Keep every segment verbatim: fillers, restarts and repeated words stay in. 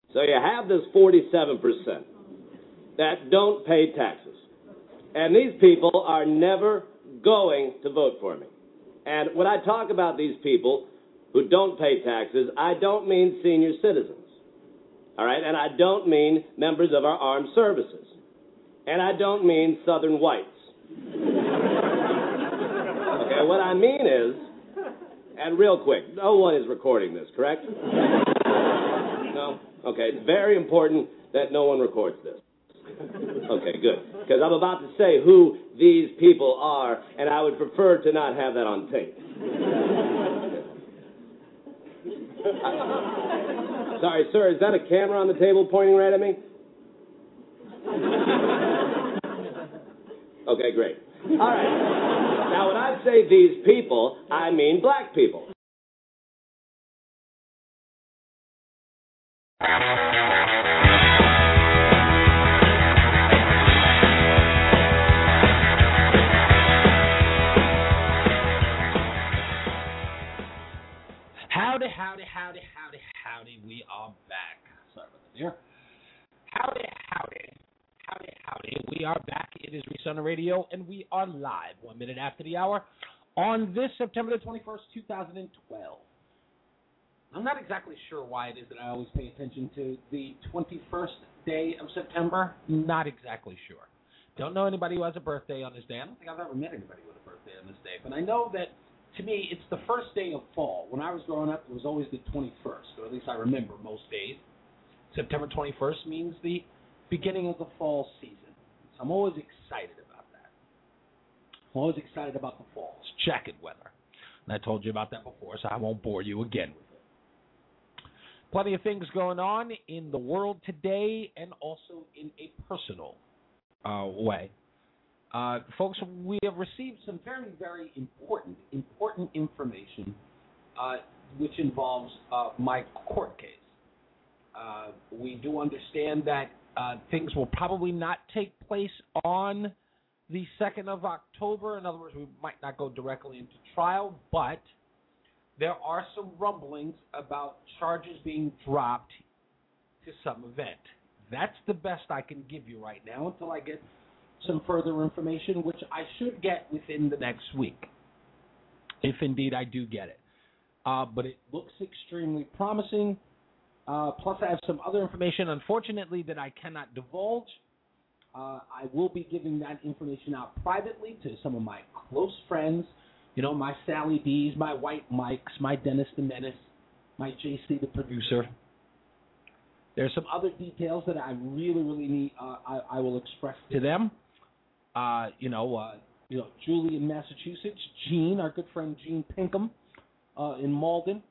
So you have this forty-seven percent that don't pay taxes. And these people are never going to vote for me. And when I talk about these people who don't pay taxes, I don't mean senior citizens. All right? And I don't mean members of our armed services. And I don't mean Southern whites. Okay, what I mean is, and real quick, no one is recording this, correct? No? Okay, it's very important that no one records this. Okay, good. Because I'm about to say who these people are, and I would prefer to not have that on tape. uh, sorry, sir, is that a camera on the table pointing right at me? Okay, great. All right. Now, when I say these people, I mean black people. Howdy, howdy, howdy, howdy, howdy, we are back. Sorry about that here. Howdy, howdy, howdy, howdy, we are back. It is Reese on the Radio, and we are live one minute after the hour on this September the twenty-first, two thousand twelve. I'm not exactly sure why it is that I always pay attention to the twenty-first day of September. Not exactly sure. Don't know anybody who has a birthday on this day. I don't think I've ever met anybody with a birthday on this day, but I know that to me, it's the first day of fall. When I was growing up, it was always the twenty-first, or at least I remember most days. September twenty-first means the beginning of the fall season. So I'm always excited about that. I'm always excited about the fall. It's jacket weather. And I told you about that before, so I won't bore you again with it. Plenty of things going on in the world today and also in a personal uh, way. Uh, folks, we have received some very, very important, important information uh, which involves uh, my court case. Uh, we do understand that uh, things will probably not take place on the second of October. In other words, we might not go directly into trial, but there are some rumblings about charges being dropped to some event. That's the best I can give you right now until I get some further information, which I should get within the next week, if indeed I do get it. Uh, but it looks extremely promising. Uh, plus, I have some other information, unfortunately, that I cannot divulge. Uh, I will be giving that information out privately to some of my close friends, you know, my Sally D's, my White Mikes, my Dennis the Menace, my J C the producer. There's some other details that I really, really need. Uh, I, I will express to them. Uh, you know, uh, you know, Julie in Massachusetts, Gene, our good friend Gene Pinkham, uh, in Malden.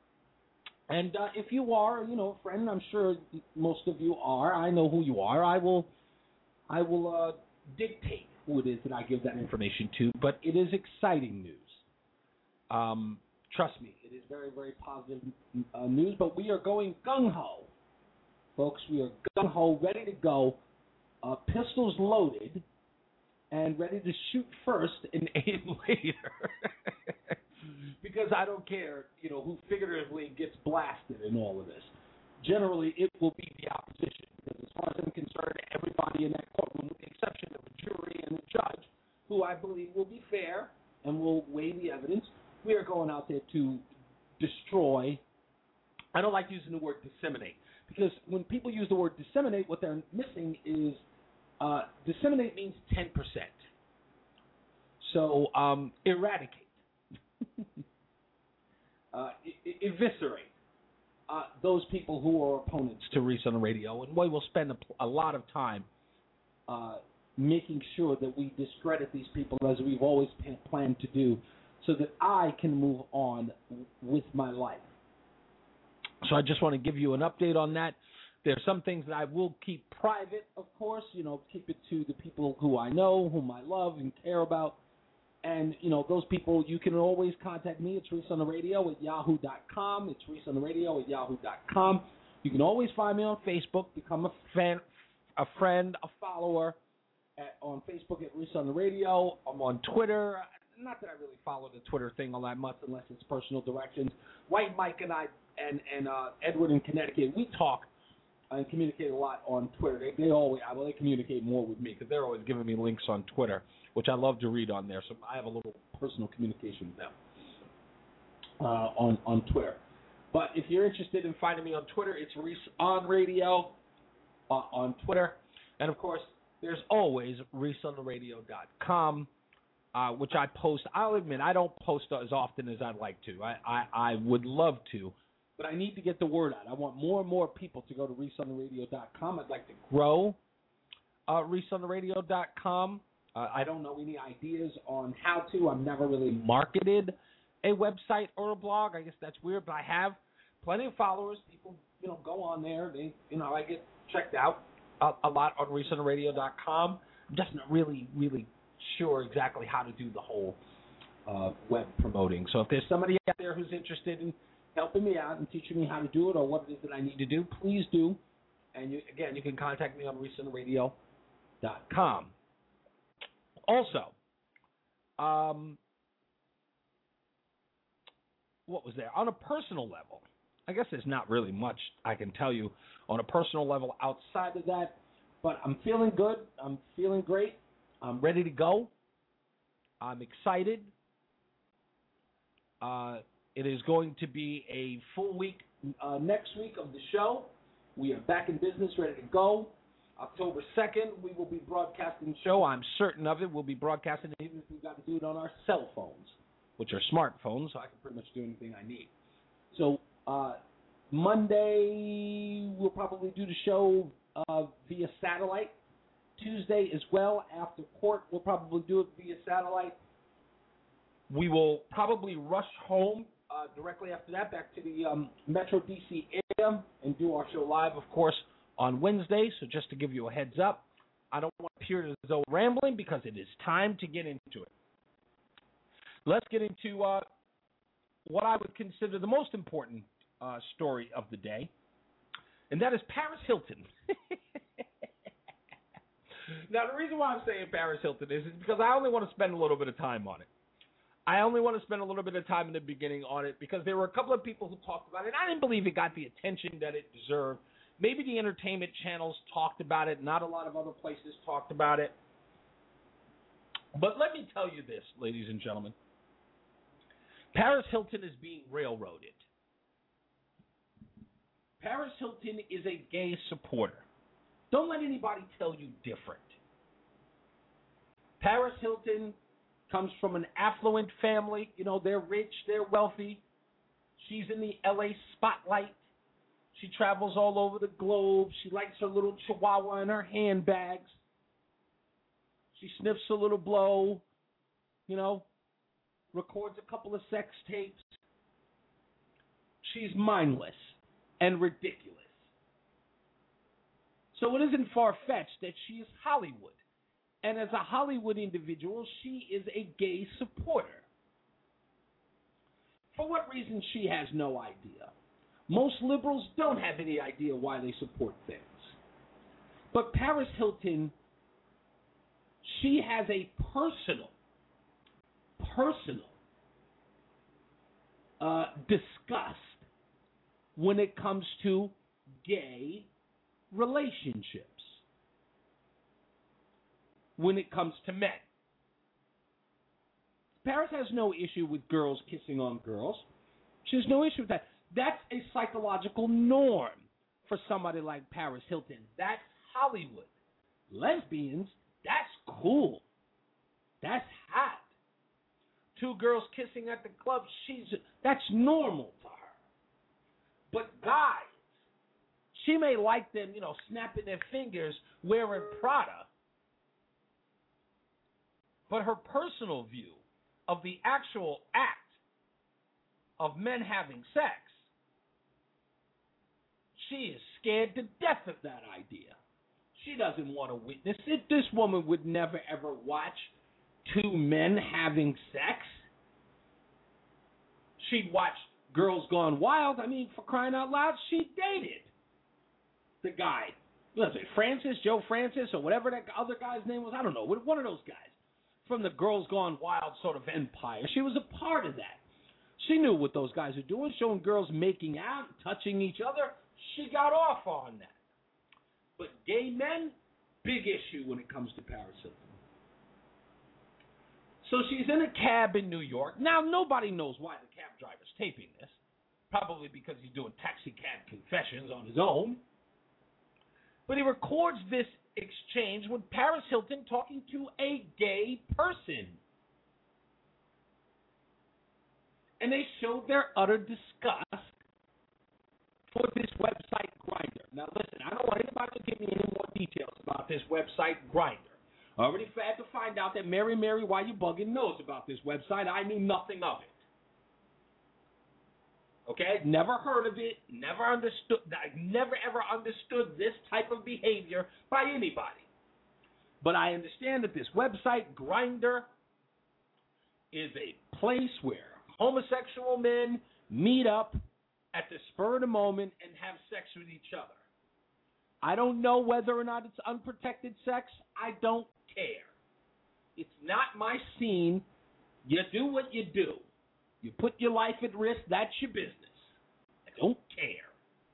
And uh, if you are, you know, a friend, I'm sure most of you are. I know who you are. I will, I will uh, dictate who it is that I give that information to. But it is exciting news. Um, trust me, it is very, very positive uh, news. But we are going gung ho, folks. We are gung ho, ready to go, uh, pistols loaded, and ready to shoot first and aim later. Because I don't care, you know, who figuratively gets blasted in all of this. Generally, it will be the opposition. Because as far as I'm concerned, everybody in that courtroom, with the exception of the jury and the judge, who I believe will be fair and will weigh the evidence, we are going out there to destroy. I don't like using the word disseminate. Because when people use the word disseminate, what they're missing is uh, disseminate means ten percent. So um, eradicate. uh, e- eviscerate uh, those people who are opponents to Reese on the Radio. And we will spend a, a lot of time uh, making sure that we discredit these people as we've always p- planned to do so that I can move on w- with my life. So I just want to give you an update on that. There are some things that I will keep private, of course, you know, keep it to the people who I know, whom I love and care about. And, you know, those people, you can always contact me. It's Reese on the Radio at yahoo dot com. It's Reese on the Radio at yahoo dot com. You can always find me on Facebook, become a fan, a friend, a follower at, on Facebook at Reese on the Radio. I'm on Twitter. Not that I really follow the Twitter thing all that much unless it's personal directions. White Mike and I and, and uh, Edward in Connecticut, we talk and communicate a lot on Twitter. They, they always, well, they communicate more with me because they're always giving me links on Twitter, which I love to read on there. So I have a little personal communication with them uh, on on Twitter. But if you're interested in finding me on Twitter, it's Reese on Radio uh, on Twitter, and of course, there's always Reese on the radio dot com, uh, which I post. I'll admit I don't post as often as I'd like to. I, I, I would love to. But I need to get the word out. I want more and more people to go to Reese on the radio dot com. I'd like to grow uh, Reese on the radio dot com. Uh, I don't know any ideas on how to. I've never really marketed a website or a blog. I guess that's weird, but I have plenty of followers. People, you know, go on there. They, you know, I get checked out a, a lot on Reese on the radio dot com. I'm just not really, really sure exactly how to do the whole uh, web promoting. So if there's somebody out there who's interested in helping me out and teaching me how to do it or what it is that I need to do, please do. And you, again, you can contact me on Reese on the radio dot com. Also, um, what was there? On a personal level, I guess there's not really much I can tell you on a personal level outside of that, but I'm feeling good. I'm feeling great. I'm ready to go. I'm excited. Uh, It is going to be a full week uh, next week of the show. We are back in business, ready to go. October second, we will be broadcasting the show. I'm certain of it. We'll be broadcasting it even if we've got to do it on our cell phones, which are smartphones, so I can pretty much do anything I need. So uh, Monday, we'll probably do the show uh, via satellite. Tuesday as well, after court, we'll probably do it via satellite. We will probably rush home Uh, directly after that, back to the um, Metro D C area and do our show live, of course, on Wednesday. So just to give you a heads up, I don't want to appear as though rambling because it is time to get into it. Let's get into uh, what I would consider the most important uh, story of the day, and that is Paris Hilton. Now, the reason why I'm saying Paris Hilton is, is because I only want to spend a little bit of time on it. I only want to spend a little bit of time in the beginning on it because there were a couple of people who talked about it. I didn't believe it got the attention that it deserved. Maybe the entertainment channels talked about it. Not a lot of other places talked about it. But let me tell you this, ladies and gentlemen. Paris Hilton is being railroaded. Paris Hilton is a gay supporter. Don't let anybody tell you different. Paris Hilton comes from an affluent family. You know, they're rich, they're wealthy. She's in the L A spotlight. She travels all over the globe. She likes her little chihuahua in her handbags. She sniffs a little blow, you know, records a couple of sex tapes. She's mindless and ridiculous. So it isn't far-fetched that she is Hollywood. And as a Hollywood individual, she is a gay supporter. For what reason, she has no idea. Most liberals don't have any idea why they support things. But Paris Hilton, she has a personal, personal uh, disgust when it comes to gay relationships. When it comes to men. Paris has no issue with girls kissing on girls. She has no issue with that. That's a psychological norm for somebody like Paris Hilton. That's Hollywood. Lesbians, that's cool. That's hot. Two girls kissing at the club, she's that's normal to her. But guys, she may like them, you know, snapping their fingers, wearing Prada. But her personal view of the actual act of men having sex, she is scared to death of that idea. She doesn't want to witness it. This woman would never, ever watch two men having sex. She'd watch Girls Gone Wild. I mean, for crying out loud, she dated the guy. What was it, Francis, Joe Francis, or whatever that other guy's name was? I don't know. One of those guys. From the Girls Gone Wild sort of empire. She was a part of that. She knew what those guys were doing, showing girls making out, touching each other. She got off on that. But gay men, big issue when it comes to Paris Hilton. So she's in a cab in New York. Now, nobody knows why the cab driver's taping this. Probably because he's doing taxi cab confessions on his own. But he records this exchange with Paris Hilton talking to a gay person. And they showed their utter disgust for this website Grindr. Now, listen, I don't want anybody to give me any more details about this website Grindr. I already had to find out that Mary, Mary, why you bugging knows about this website. I knew nothing of it. Okay? Never heard of it. Never understood. I never ever understood this type of behavior by anybody. But I understand that this website Grindr is a place where homosexual men meet up at the spur of the moment and have sex with each other. I don't know whether or not it's unprotected sex. I don't care. It's not my scene. You do what you do. You put your life at risk. That's your business. I don't care.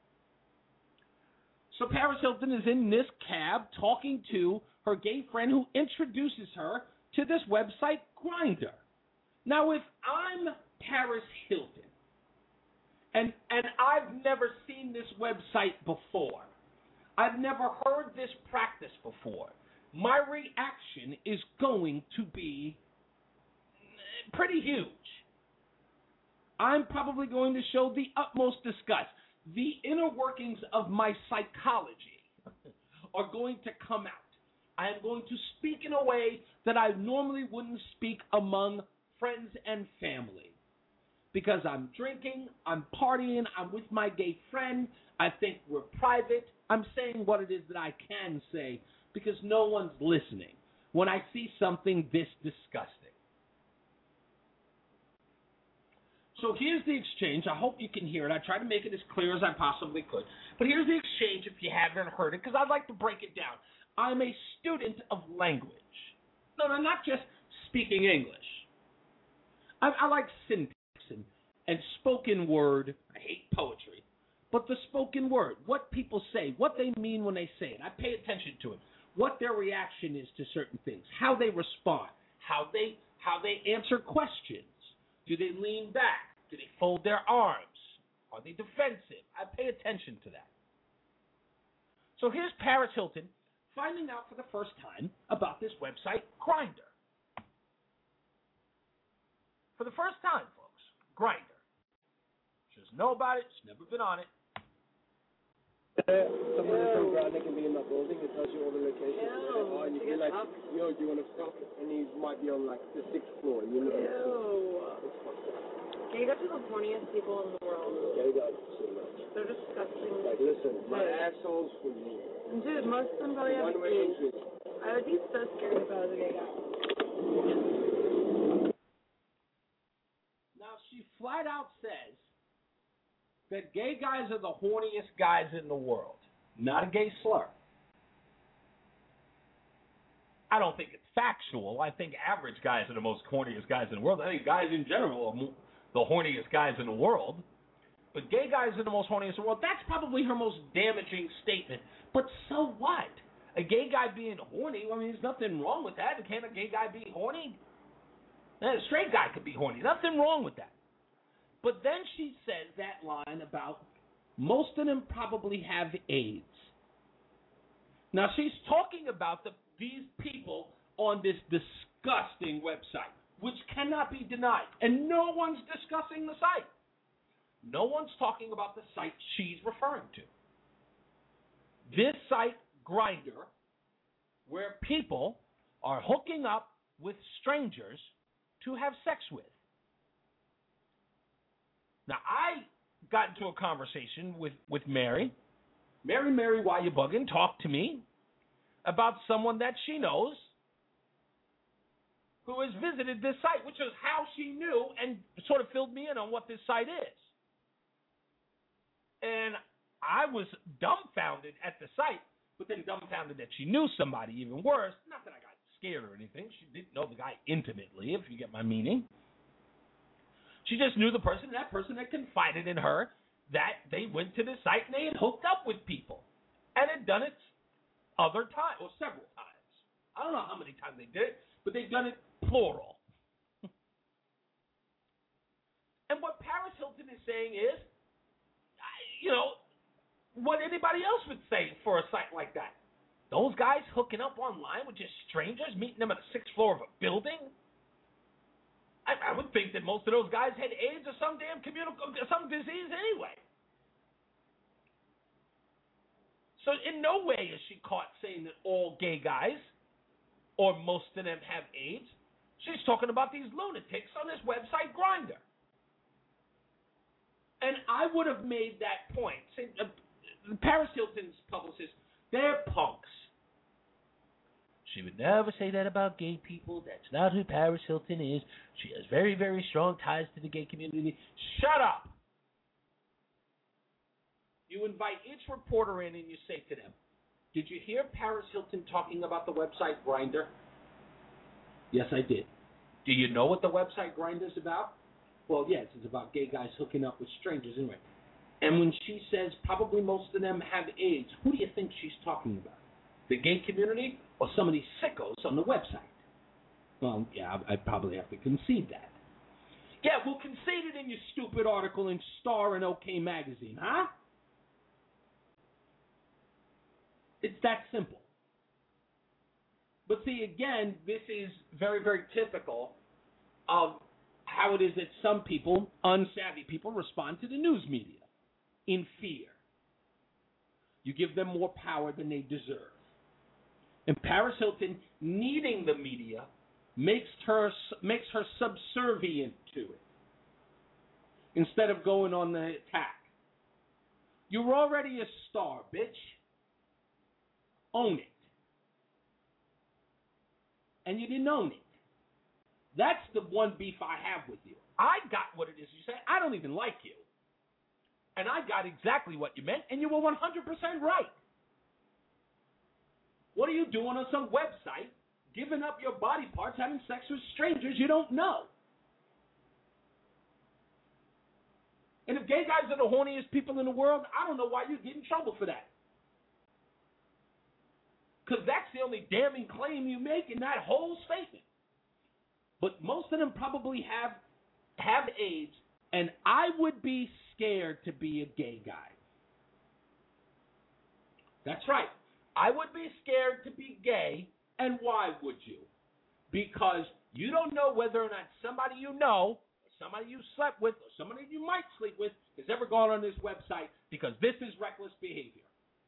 So Paris Hilton is in this cab talking to her gay friend who introduces her to this website Grindr. Now, if I'm Paris Hilton, and and I've never seen this website before, I've never heard this practice before, my reaction is going to be pretty huge. I'm probably going to show the utmost disgust. The inner workings of my psychology are going to come out. I am going to speak in a way that I normally wouldn't speak among friends and family. Because I'm drinking, I'm partying, I'm with my gay friend, I think we're private. I'm saying what it is that I can say because no one's listening when I see something this disgusting. So here's the exchange. I hope you can hear it. I tried to make it as clear as I possibly could. But here's the exchange if you haven't heard it, because I'd like to break it down. I'm a student of language. No, no, not just speaking English. I, I like syntax and, and spoken word. I hate poetry. But the spoken word, what people say, what they mean when they say it. I pay attention to it. What their reaction is to certain things, how they respond, how they how they answer questions. Do they lean back? Do they fold their arms? Are they defensive? I pay attention to that. So here's Paris Hilton finding out for the first time about this website, Grindr. For the first time, folks, Grindr. She doesn't know about it. She's never been on it. Uh, somebody from Grindr can be in that building. It tells you all the locations where they are, and you feel like, yo, do you want to stop? And he might be on like the sixth floor. And you look at Gay guys are the horniest people in the world. Gay guys so much. They're disgusting. Like, listen, my asshole's for me. Dude, most of them probably have One-way gays. I would be so scared if I was a gay guy. Now, she flat out says that gay guys are the horniest guys in the world. Not a gay slur. I don't think it's factual. I think average guys are the most horniest guys in the world. I think guys in general are the horniest guys in the world. But gay guys are the most horniest in the world. That's probably her most damaging statement. But so what? A gay guy being horny, I mean, there's nothing wrong with that. Can't a gay guy be horny? A straight guy could be horny. Nothing wrong with that. But then she says that line about most of them probably have AIDS. Now, she's talking about the, these people on this disgusting website, which cannot be denied. And no one's discussing the site. No one's talking about the site she's referring to. This site, Grindr, where people are hooking up with strangers to have sex with. Now, I got into a conversation with, with Mary. Mary, Mary, why you bugging? Talk to me about someone that she knows who has visited this site, which is how she knew and sort of filled me in on what this site is. And I was dumbfounded at the site, but then dumbfounded that she knew somebody even worse. Not that I got scared or anything. She didn't know the guy intimately, if you get my meaning. She just knew the person, and that person had confided in her that they went to the site and they had hooked up with people and had done it other times, or several times. I don't know how many times they did it, but they've done it plural. And what Paris Hilton is saying is, you know, what anybody else would say for a site like that. Those guys hooking up online with just strangers, meeting them at the sixth floor of a building. I, I would think that most of those guys had AIDS or some damn communicable, some disease anyway. So in no way is she caught saying that all gay guys, or most of them, have AIDS. She's talking about these lunatics on this website Grindr. And I would have made that point. See, uh, Paris Hilton's publicist, they're punks. She would never say that about gay people. That's not who Paris Hilton is. She has very, very strong ties to the gay community. Shut up. You invite each reporter in and you say to them, did you hear Paris Hilton talking about the website Grindr? Yes, I did. Do you know what the website Grindr is about? Well, yes, it's about gay guys hooking up with strangers anyway. And when she says probably most of them have AIDS, who do you think she's talking about? The gay community or some of these sickos on the website? Well, yeah, I'd probably have to concede that. Yeah, well, concede it in your stupid article in Star and OK Magazine, huh? It's that simple. But see, again, this is very, very typical of how it is that some people, unsavvy people, respond to the news media in fear. You give them more power than they deserve. And Paris Hilton needing the media makes her makes her subservient to it instead of going on the attack. You're already a star, bitch. Own it. And you didn't own it. That's the one beef I have with you. I got what it is you say. I don't even like you. And I got exactly what you meant, and you were one hundred percent right. What are you doing on some website, giving up your body parts, having sex with strangers you don't know? And if gay guys are the horniest people in the world, I don't know why you get in trouble for that. Because that's the only damning claim you make in that whole statement. But most of them probably have have AIDS, and I would be scared to be a gay guy. That's right. I would be scared to be gay, and why would you? Because you don't know whether or not somebody you know, or somebody you slept with, or somebody you might sleep with has ever gone on this website, because this is reckless behavior.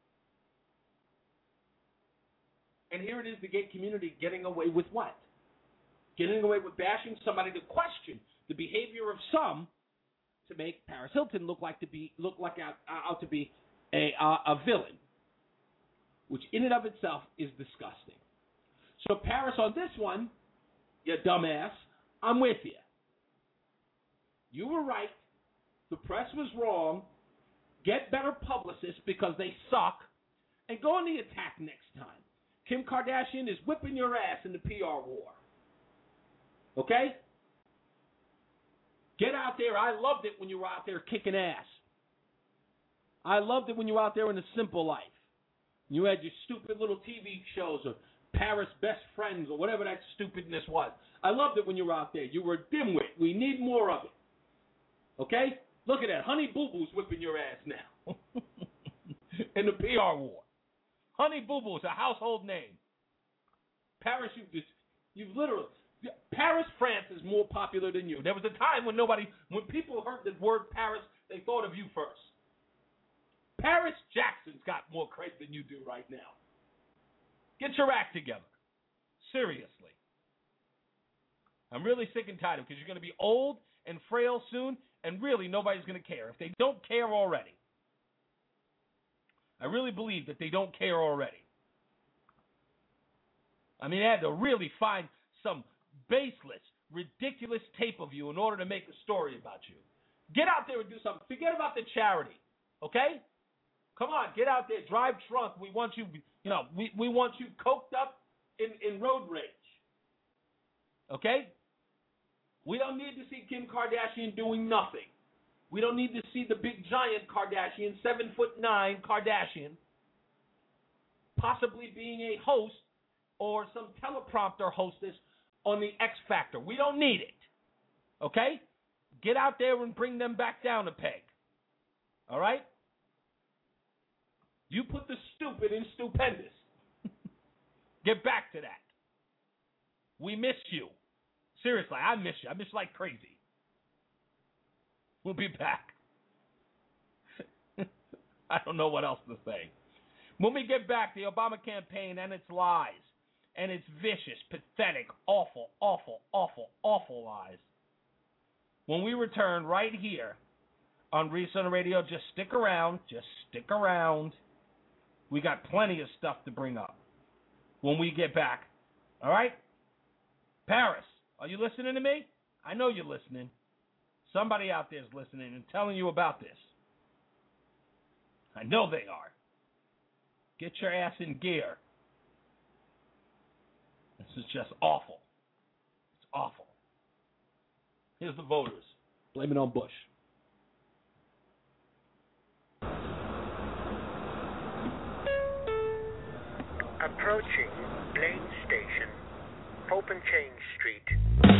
And here it is, the gay community getting away with what? Getting away with bashing somebody to question the behavior of some to make Paris Hilton look like to be look like out, out to be a uh, a villain, which in and of itself is disgusting. So Paris, on this one, you dumbass, I'm with you. You were right. The press was wrong. Get better publicists because they suck, and go on the attack next time. Kim Kardashian is whipping your ass in the P R war. Okay? Get out there. I loved it when you were out there kicking ass. I loved it when you were out there in the simple life. You had your stupid little T V shows or Paris Best Friends or whatever that stupidness was. I loved it when you were out there. You were a dimwit. We need more of it. Okay? Look at that. Honey Boo Boo's whipping your ass now. In the P R war. Honey Boo Boo's a household name. Paris, you've, just, you've literally... Paris, France is more popular than you. There was a time when nobody... When people heard the word Paris, they thought of you first. Paris Jackson's got more credit than you do right now. Get your act together. Seriously. I'm really sick and tired of it because you're going to be old and frail soon, and really nobody's going to care. If they don't care already. I really believe that they don't care already. I mean, they had to really find some baseless, ridiculous tape of you in order to make a story about you. Get out there and do something. Forget about the charity, okay? Come on, get out there, drive drunk. We want you, you know, we, we want you coked up in, in road rage, okay? We don't need to see Kim Kardashian doing nothing. We don't need to see the big giant Kardashian, seven foot nine Kardashian, possibly being a host or some teleprompter hostess on the X Factor. We don't need it. Okay? Get out there and bring them back down a peg. All right? You put the stupid in stupendous. Get back to that. We miss you. Seriously, I miss you. I miss you like crazy. We'll be back. I don't know what else to say. When we get back, the Obama campaign and its lies, and its vicious, pathetic, awful, awful, awful, awful lies. When we return right here on Reason Radio, just stick around. Just stick around. We got plenty of stuff to bring up when we get back. All right? Paris, are you listening to me? I know you're listening. Somebody out there is listening and telling you about this. I know they are. Get your ass in gear. This is just awful. It's awful. Here's the voters. Blame it on Bush. Approaching Blaine Station, Hope and Change Street.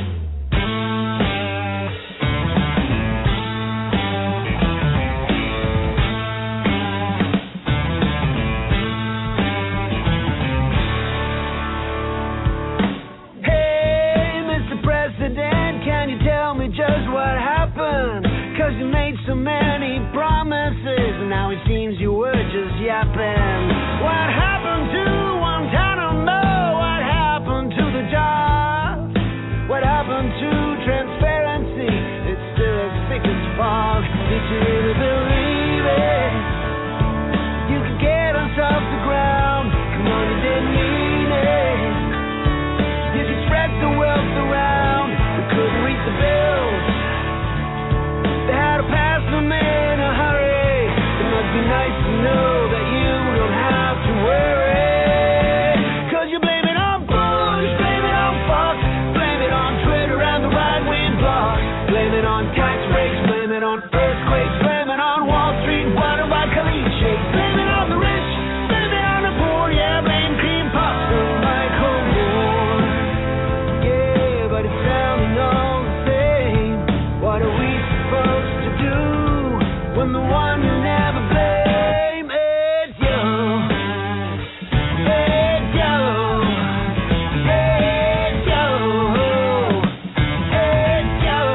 Just what happened, cause you made so many promises, and now it seems you were just yapping. What happened to one time to know? What happened to the jobs? What happened to transparency? It's still as thick as fog. Did you really believe it? You could get us off the ground. Come on, you didn't mean it. You could spread the wealth around. We couldn't reach the bills. They had to pass them in a hurry. It must be nice to know that you don't have to worry. Cause you blame it on Bush, blame it on Fox, blame it on Twitter and the right-wing bloc. Blame it on tax breaks, blame it on earthquakes, blame it on Wall Street, water by Khalid Sheikh. Blame it on the rich, blame it on the poor, yeah, blame cream puffs and Michael Moore. Yeah, but it's sounding all the same. What are we supposed to do when the one you never blame is you? It's you. It's you. It's you.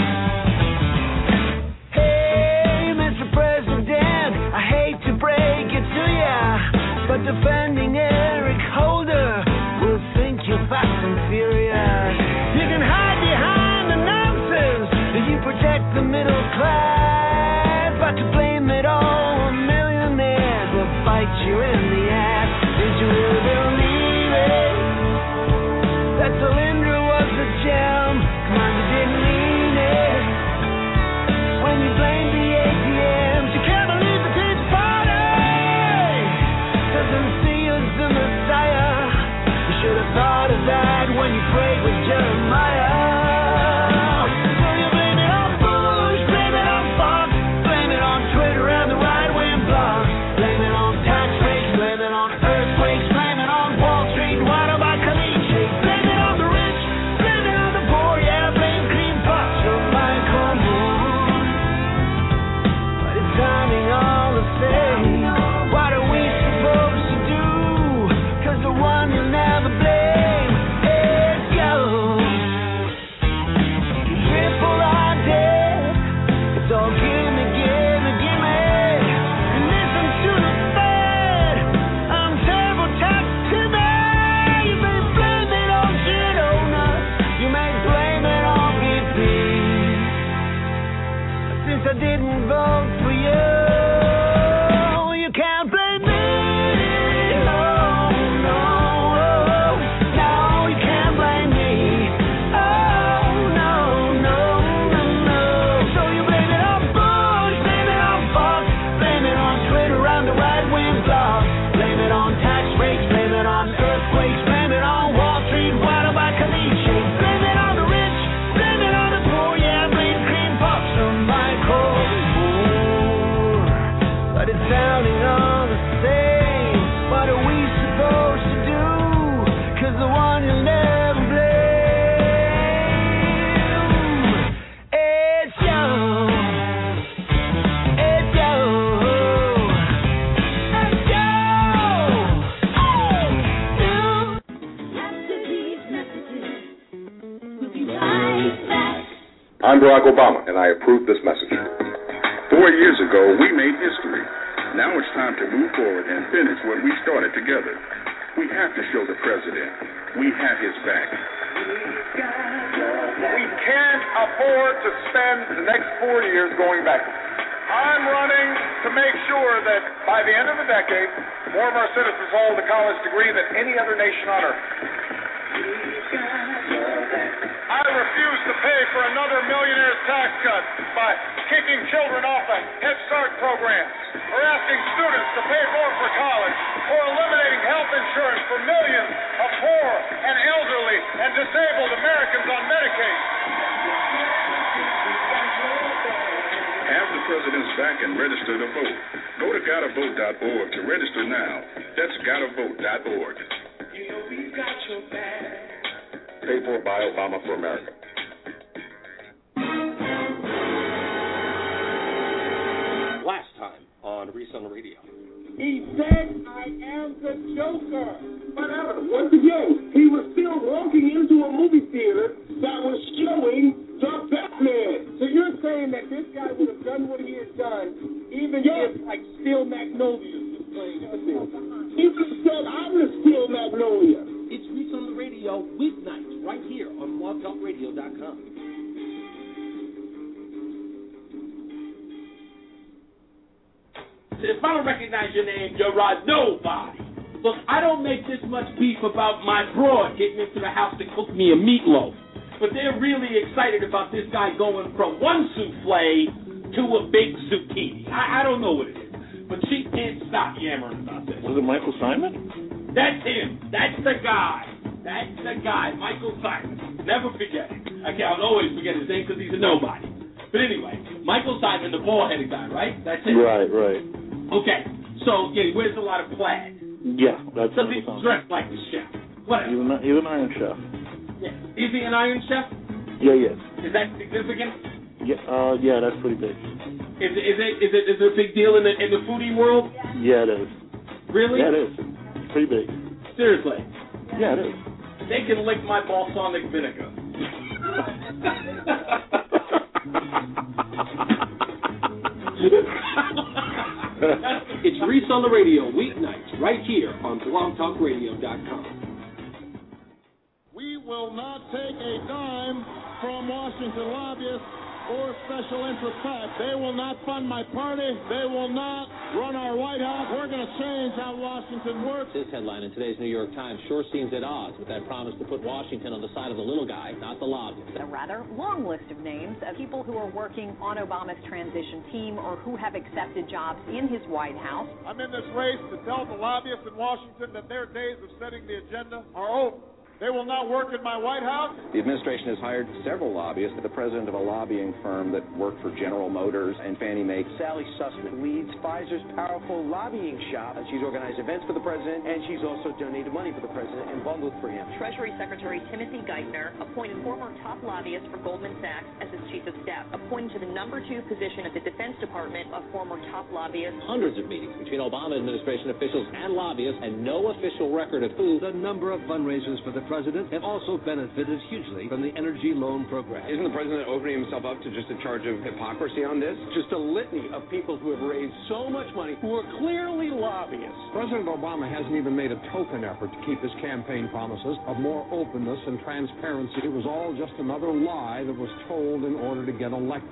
Hey, Mister President, I hate to break it to ya, but defending Eric Holder will sink you fast and furious. You can hide behind the nonsense that you protect the middle class, but to blame it all on millionaires will bite you in the ass. Did you really believe it? That Solyndra was a gem? Come on, you didn't mean it. When you blamed the A T Ms, you can't believe the Tea Party doesn't see us the Messiah. You should have thought of that when you prayed with Jeremiah. So you blame it on Bush, blame it on Fox, blame it on Twitter and the right-wing bloc. Blame it on tax breaks, blame it on earthquakes, blame it on Wall Street, water by Khalid Sheikh. Blame it on the rich, blame it on the poor, yeah, blame cream puffs or Michael Moore. But it's sounding all the same. What are we supposed to do? Cause the one you'll never blame is you. Triple R dead. It's all gimme, gimme, gimme. And listen to the Fed. I'm terrible tax to me. You may blame it on shit owners. You may blame it on B P. But since I didn't vote for you, you can't blame me. No, no, no, you can't blame me. Oh, no, no, no, no. So you blame it on Bush, blame it on Fox, blame it on Twitter and the right-wing bloc. Blame it on tax rates, blame it on earthquakes, blame it on Wall Street, water by Khalid Sheikh. Blame it on the rich, blame it on the poor, yeah, blame cream puffs or Michael Moore. I'm Barack Obama, and I approve this message. Four years ago, we made history. Now it's time to move forward and finish what we started together. We have to show the president we have his back. We can't afford to spend the next four years going backwards. I'm running to make sure that by the end of the decade, more of our citizens hold a college degree than any other nation on earth. I refuse to pay for another millionaire's tax cut by kicking children off the Head Start programs, or asking students to pay more for college, or eliminating health insurance for millions of poor and elderly and disabled Americans on Medicaid. Have the president's back and register to vote. Go to gotta vote dot org to register now. That's gotta vote dot org. You know we've got your back. Paid for by Obama for America. Last time on Reese on the Radio. He said, I am the Joker. What happened? Once again, he was still walking into a movie theater that was showing the Batman. So you're saying that this guy would have done what he has done, even yes. if, like, Steel Magnolias was playing in the film. He would have said, I'm the Steel Magnolia. It's Reese on the Radio, weeknights, right here on blog talk radio dot com. If I don't recognize your name, you're a nobody. Look, I don't make this much beef about my broad getting into the house to cook me a meatloaf. But they're really excited about this guy going from one souffle to a big zucchini. I, I don't know what it is. But she can't stop yammering about this. Was it Michael Simon? That's him. That's the guy. That's the guy, Michael Simon. Never forget it. Okay, I'll always forget his name because he's a nobody. But anyway, Michael Simon, the bald-headed guy, right? That's it. Right, right. Okay, so yeah, he wears a lot of plaid. Yeah, that's some people dress like the chef. Whatever. He's an, he's an Iron Chef. Yeah, is he an Iron Chef? Yeah, yes. Is that significant? Yeah, uh, yeah, that's pretty big. Is it is it is it is it a big deal in the in the foodie world? Yeah, it is. Really? Yeah, it is. It's pretty big. Seriously? Yeah, it is. They can lick my balsamic vinegar. It's Reese on the Radio, weeknights, right here on blog talk radio dot com. We will not take a dime from Washington lobbyists or special interest PACs. They will not fund my party. They will not run our White House. We're going to change how Washington works. This headline in today's New York Times sure seems at odds with that promise to put Washington on the side of the little guy, not the lobbyists. A rather long list of names of people who are working on Obama's transition team or who have accepted jobs in his White House. I'm in this race to tell the lobbyists in Washington that their days of setting the agenda are over. They will not work in my White House. The administration has hired several lobbyists. The president of a lobbying firm that worked for General Motors and Fannie Mae. Sally Sussman leads Pfizer's powerful lobbying shop. She's organized events for the president, and she's also donated money for the president and bundled for him. Treasury Secretary Timothy Geithner appointed former top lobbyist for Goldman Sachs as his chief of staff, appointed to the number two position at the Defense Department, a former top lobbyist. Hundreds of meetings between Obama administration officials and lobbyists, and no official record of who. The number of fundraisers for the president have also benefited hugely from the energy loan program. Isn't the president opening himself up to just a charge of hypocrisy on this? Just a litany of people who have raised so much money, who are clearly lobbyists. President Obama hasn't even made a token effort to keep his campaign promises of more openness and transparency. It was all just another lie that was told in order to get elected.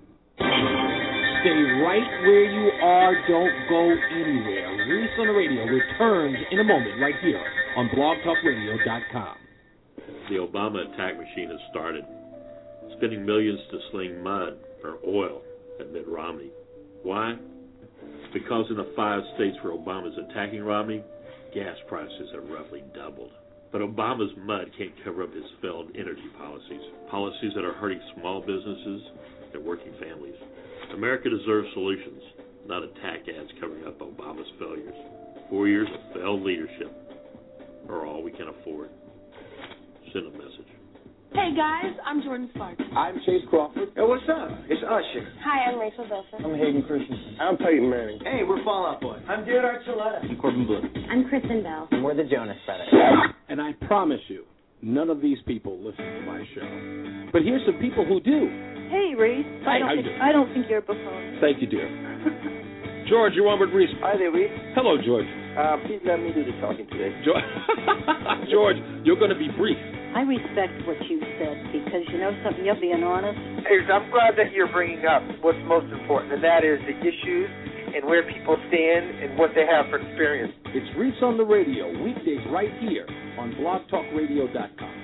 Stay right where you are. Don't go anywhere. Reese on the Radio returns in a moment right here on blog talk radio dot com. The Obama attack machine has started, spending millions to sling mud or oil at Mitt Romney. Why? Because in the five states where Obama's attacking Romney, gas prices have roughly doubled. But Obama's mud can't cover up his failed energy policies, policies that are hurting small businesses and working families. America deserves solutions, not attack ads covering up Obama's failures. Four years of failed leadership are all we can afford. Send a message. Hey guys, I'm Jordan Sparks. I'm Chase Crawford. Hey, what's up? It's Usher. Hi, I'm Rachel Bilson. I'm Hayden Christensen. I'm Peyton Manning. Hey, we're Fall Out Boy. I'm Jared Archuleta. I'm Corbin Blue. I'm Kristen Bell. And we're the Jonas Brothers. And I promise you, none of these people listen to my show. But here's some people who do. Hey, Reese. Hi, I don't how you think doing? I don't think you're a buffoon. Thank you, dear. George, you're on with Reese. Hi there, Reese. Hello, George. Uh, please let me do the talking today. George, George, you're going to be brief. I respect what you said because you know something, you're being honest. Hey, I'm glad that you're bringing up what's most important, and that is the issues and where people stand and what they have for experience. It's Reese on the Radio, weekdays right here on blog talk radio dot com.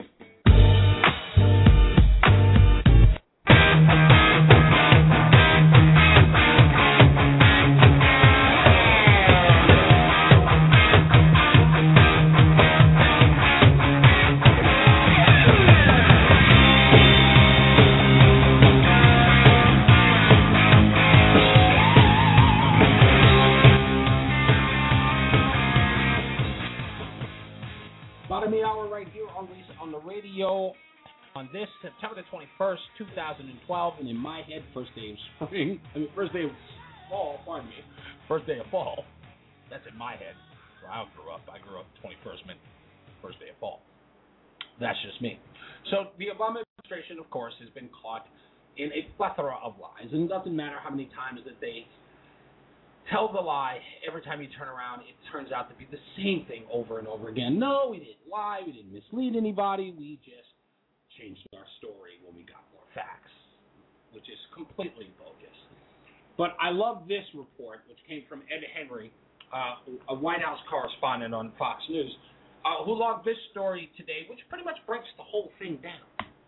Bottom of the hour right here on Reese on the Radio on this September the twenty-first, two thousand twelve, and in my head, first day of spring, I mean, first day of fall, pardon me, first day of fall. That's in my head, where I grew up. I grew up twenty-first, meant first day of fall. That's just me. So the Obama administration, of course, has been caught in a plethora of lies, and it doesn't matter how many times that they tell the lie. Every time you turn around, it turns out to be the same thing over and over again. No, we didn't lie. We didn't mislead anybody. We just changed our story when we got more facts, which is completely bogus. But I love this report, which came from Ed Henry, uh, a White House correspondent on Fox News, uh, who logged this story today, which pretty much breaks the whole thing down.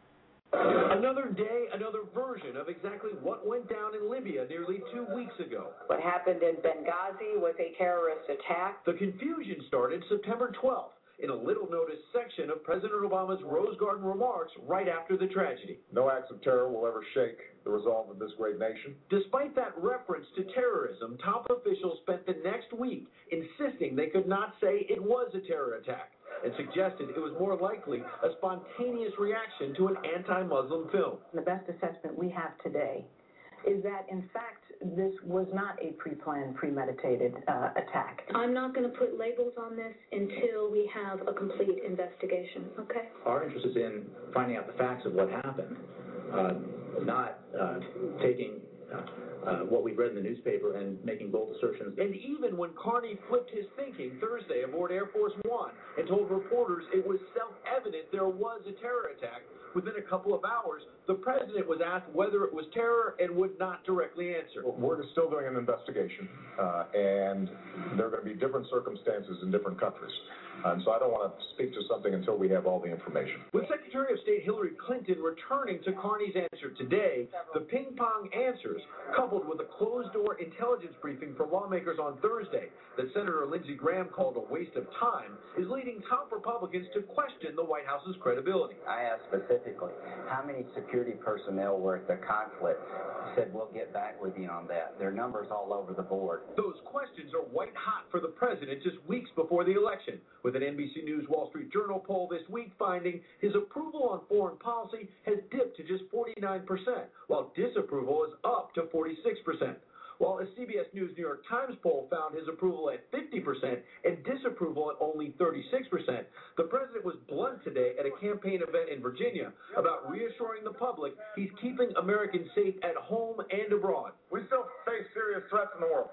Another day, another version of exactly what went down in Libya nearly two weeks ago. What happened in Benghazi was a terrorist attack. The confusion started September twelfth in a little-noticed section of President Obama's Rose Garden remarks right after the tragedy. No acts of terror will ever shake the resolve of this great nation. Despite that reference to terrorism, top officials spent the next week insisting they could not say it was a terror attack, and suggested it was more likely a spontaneous reaction to an anti-Muslim film. The best assessment we have today is that, in fact, this was not a pre-planned, premeditated uh, attack. I'm not going to put labels on this until we have a complete investigation, okay? Our interest is in finding out the facts of what happened, uh, not uh, taking uh, uh, what we read in the newspaper and making bold assertions. And even when Carney flipped his thinking Thursday aboard Air Force One and told reporters it was self-evident there was a terror attack, within a couple of hours, the president was asked whether it was terror and would not directly answer. We're still doing an investigation, uh, and there are going to be different circumstances in different countries. And so I don't want to speak to something until we have all the information. With Secretary of State Hillary Clinton returning to Carney's answer today, the ping-pong answers, coupled with a closed-door intelligence briefing for lawmakers on Thursday that Senator Lindsey Graham called a waste of time, is leading top Republicans to question the White House's credibility. I asked specifically, how many security personnel were at the consulate? Said, we'll get back with you on that. There are numbers all over the board. Those questions are white hot for the president just weeks before the election, with an N B C News Wall Street Journal poll this week finding his approval on foreign policy has dipped to just forty-nine percent, while disapproval is up to forty-six percent. While a C B S News New York Times poll found his approval at fifty percent and disapproval at only thirty-six percent, the president was blunt today at a campaign event in Virginia about reassuring the public he's keeping Americans safe at home and abroad. We still face serious threats in the world.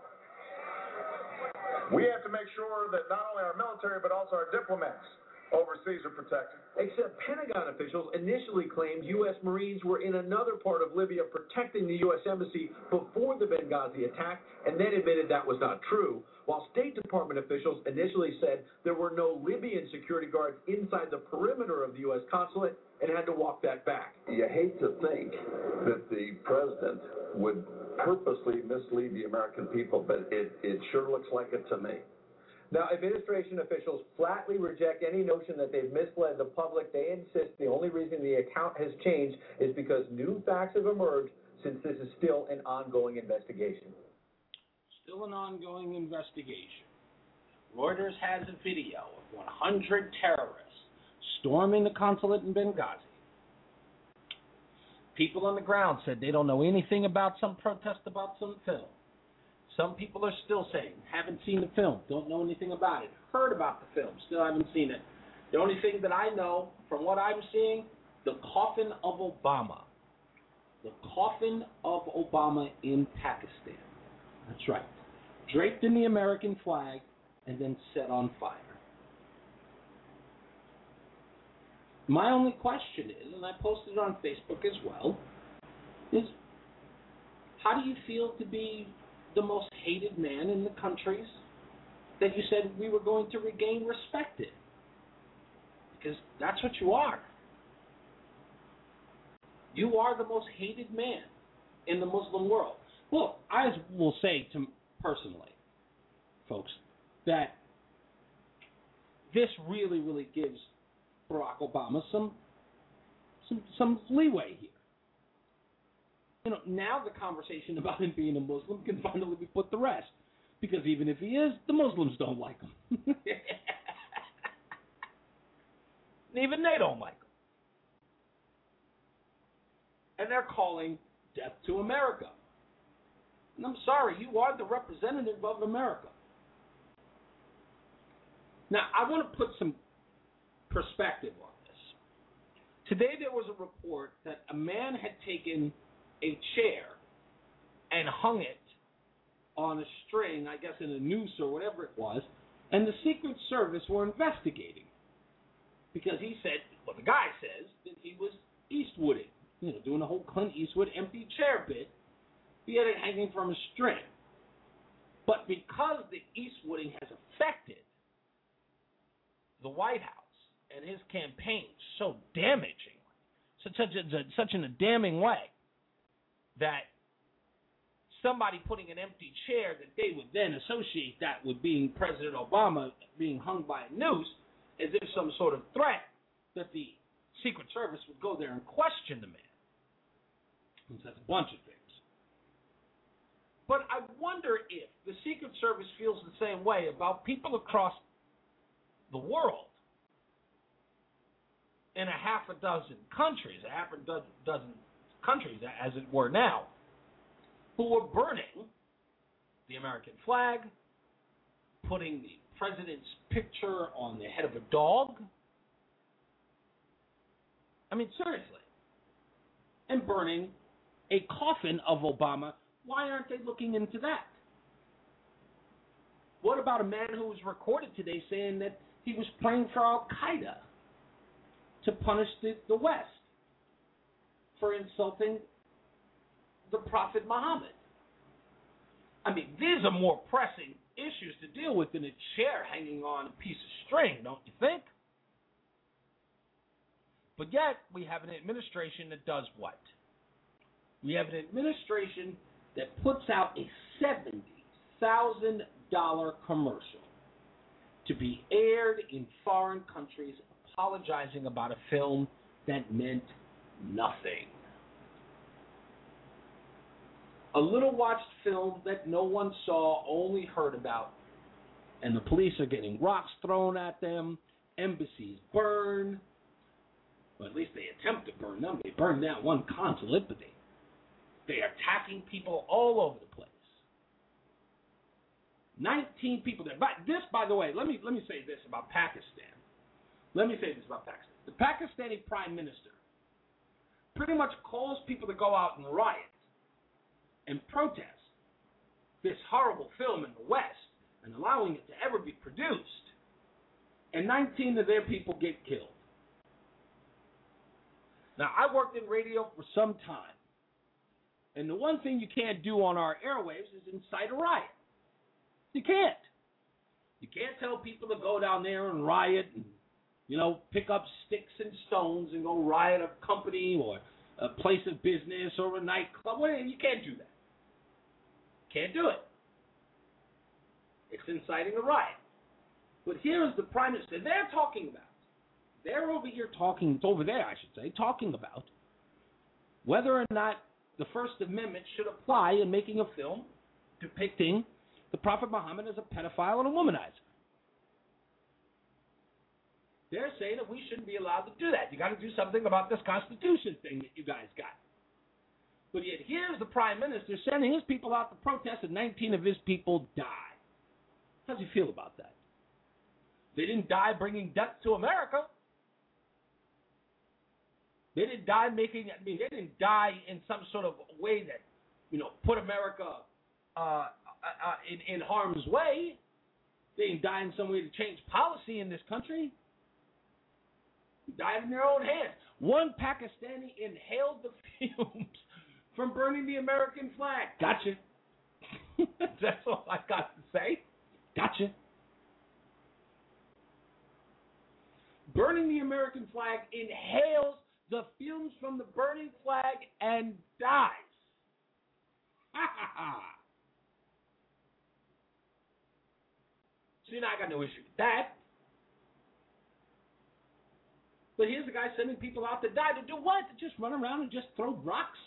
We have to make sure that not only our military, but also our diplomats overseas are protected. Except Pentagon officials initially claimed U S Marines were in another part of Libya protecting the U S Embassy before the Benghazi attack, and then admitted that was not true, while State Department officials initially said there were no Libyan security guards inside the perimeter of the U S consulate and had to walk that back. You hate to think that the president would purposely mislead the American people, but it, it sure looks like it to me. Now, administration officials flatly reject any notion that they've misled the public. They insist the only reason the account has changed is because new facts have emerged, since this is still an ongoing investigation. Still an ongoing investigation. Reuters has a video of one hundred terrorists storming the consulate in Benghazi. People on the ground said they don't know anything about some protest about some film. Some people are still saying, haven't seen the film, don't know anything about it, heard about the film, still haven't seen it. The only thing that I know from what I'm seeing, the coffin of Obama. the coffin of Obama in Pakistan. That's right. Draped in the American flag and then set on fire. My only question is, and I posted it on Facebook as well, is how do you feel to be the most hated man in the countries that you said we were going to regain respect in? Because that's what you are. You are the most hated man in the Muslim world. Well, I will say to personally, folks, that this really, really gives Barack Obama some some some leeway here. You know, now the conversation about him being a Muslim can finally be put to rest. Because even if he is, the Muslims don't like him. Even they don't like him. And they're calling death to America. And I'm sorry, you are the representative of America. Now, I want to put some perspective on this. Today there was a report that a man had taken a chair and hung it on a string, I guess in a noose or whatever it was, and the Secret Service were investigating. Because he said, well, the guy says that he was Eastwooding, you know, doing the whole Clint Eastwood empty chair bit. He had it hanging from a string. But because the Eastwooding has affected the White House and his campaign so damaging, such, such, a, such in a damning way, that somebody putting an empty chair that they would then associate that with being President Obama being hung by a noose as if some sort of threat, that the Secret Service would go there and question the man. And that's a bunch of things. But I wonder if the Secret Service feels the same way about people across the world in a half a dozen countries, a half a dozen, dozen countries, as it were now, who were burning the American flag, putting the president's picture on the head of a dog. I mean, seriously. And burning a coffin of Obama. Why aren't they looking into that? What about a man who was recorded today saying that he was praying for Al-Qaeda to punish the, the West for insulting the Prophet Muhammad? I mean, these are more pressing issues to deal with than a chair hanging on a piece of string, don't you think? But yet, we have an administration that does what? We have an administration that puts out a seventy thousand dollars commercial to be aired in foreign countries apologizing about a film that meant nothing. A little-watched film that no one saw, only heard about, and the police are getting rocks thrown at them, embassies burned. Well, at least they attempt to burn them. They burned down one consulate, but they, they are attacking people all over the place. nineteen people there. But this, by the way, let me let me say this about Pakistan. Let me say this about Pakistan. The Pakistani prime minister pretty much calls people to go out and riot and protest this horrible film in the West and allowing it to ever be produced, and nineteen of their people get killed. Now, I worked in radio for some time, and the one thing you can't do on our airwaves is incite a riot. You can't. You can't tell people to go down there and riot and, you know, pick up sticks and stones and go riot a company or a place of business or a nightclub. Well, you can't do that. Can't do it. It's inciting a riot. But here's the prime minister. They're talking about. They're over here talking. It's over there, I should say, talking about whether or not the First Amendment should apply in making a film depicting the Prophet Muhammad as a pedophile and a womanizer. They're saying that we shouldn't be allowed to do that. You got to do something about this Constitution thing that you guys got. But yet here's the prime minister sending his people out to protest, and nineteen of his people die. How does he feel about that? They didn't die bringing death to America. They didn't die making, I mean, they didn't die in some sort of way that, you know, put America uh, uh, in, in harm's way. They didn't die in some way to change policy in this country. They died in their own hands. One Pakistani inhaled the fumes from burning the American flag. Gotcha. That's all I got to say. Gotcha. Burning the American flag inhales the fumes from the burning flag and dies. Ha ha ha. See, now I got no issue with that. But here's a guy sending people out to die. To do what? To just run around and just throw rocks?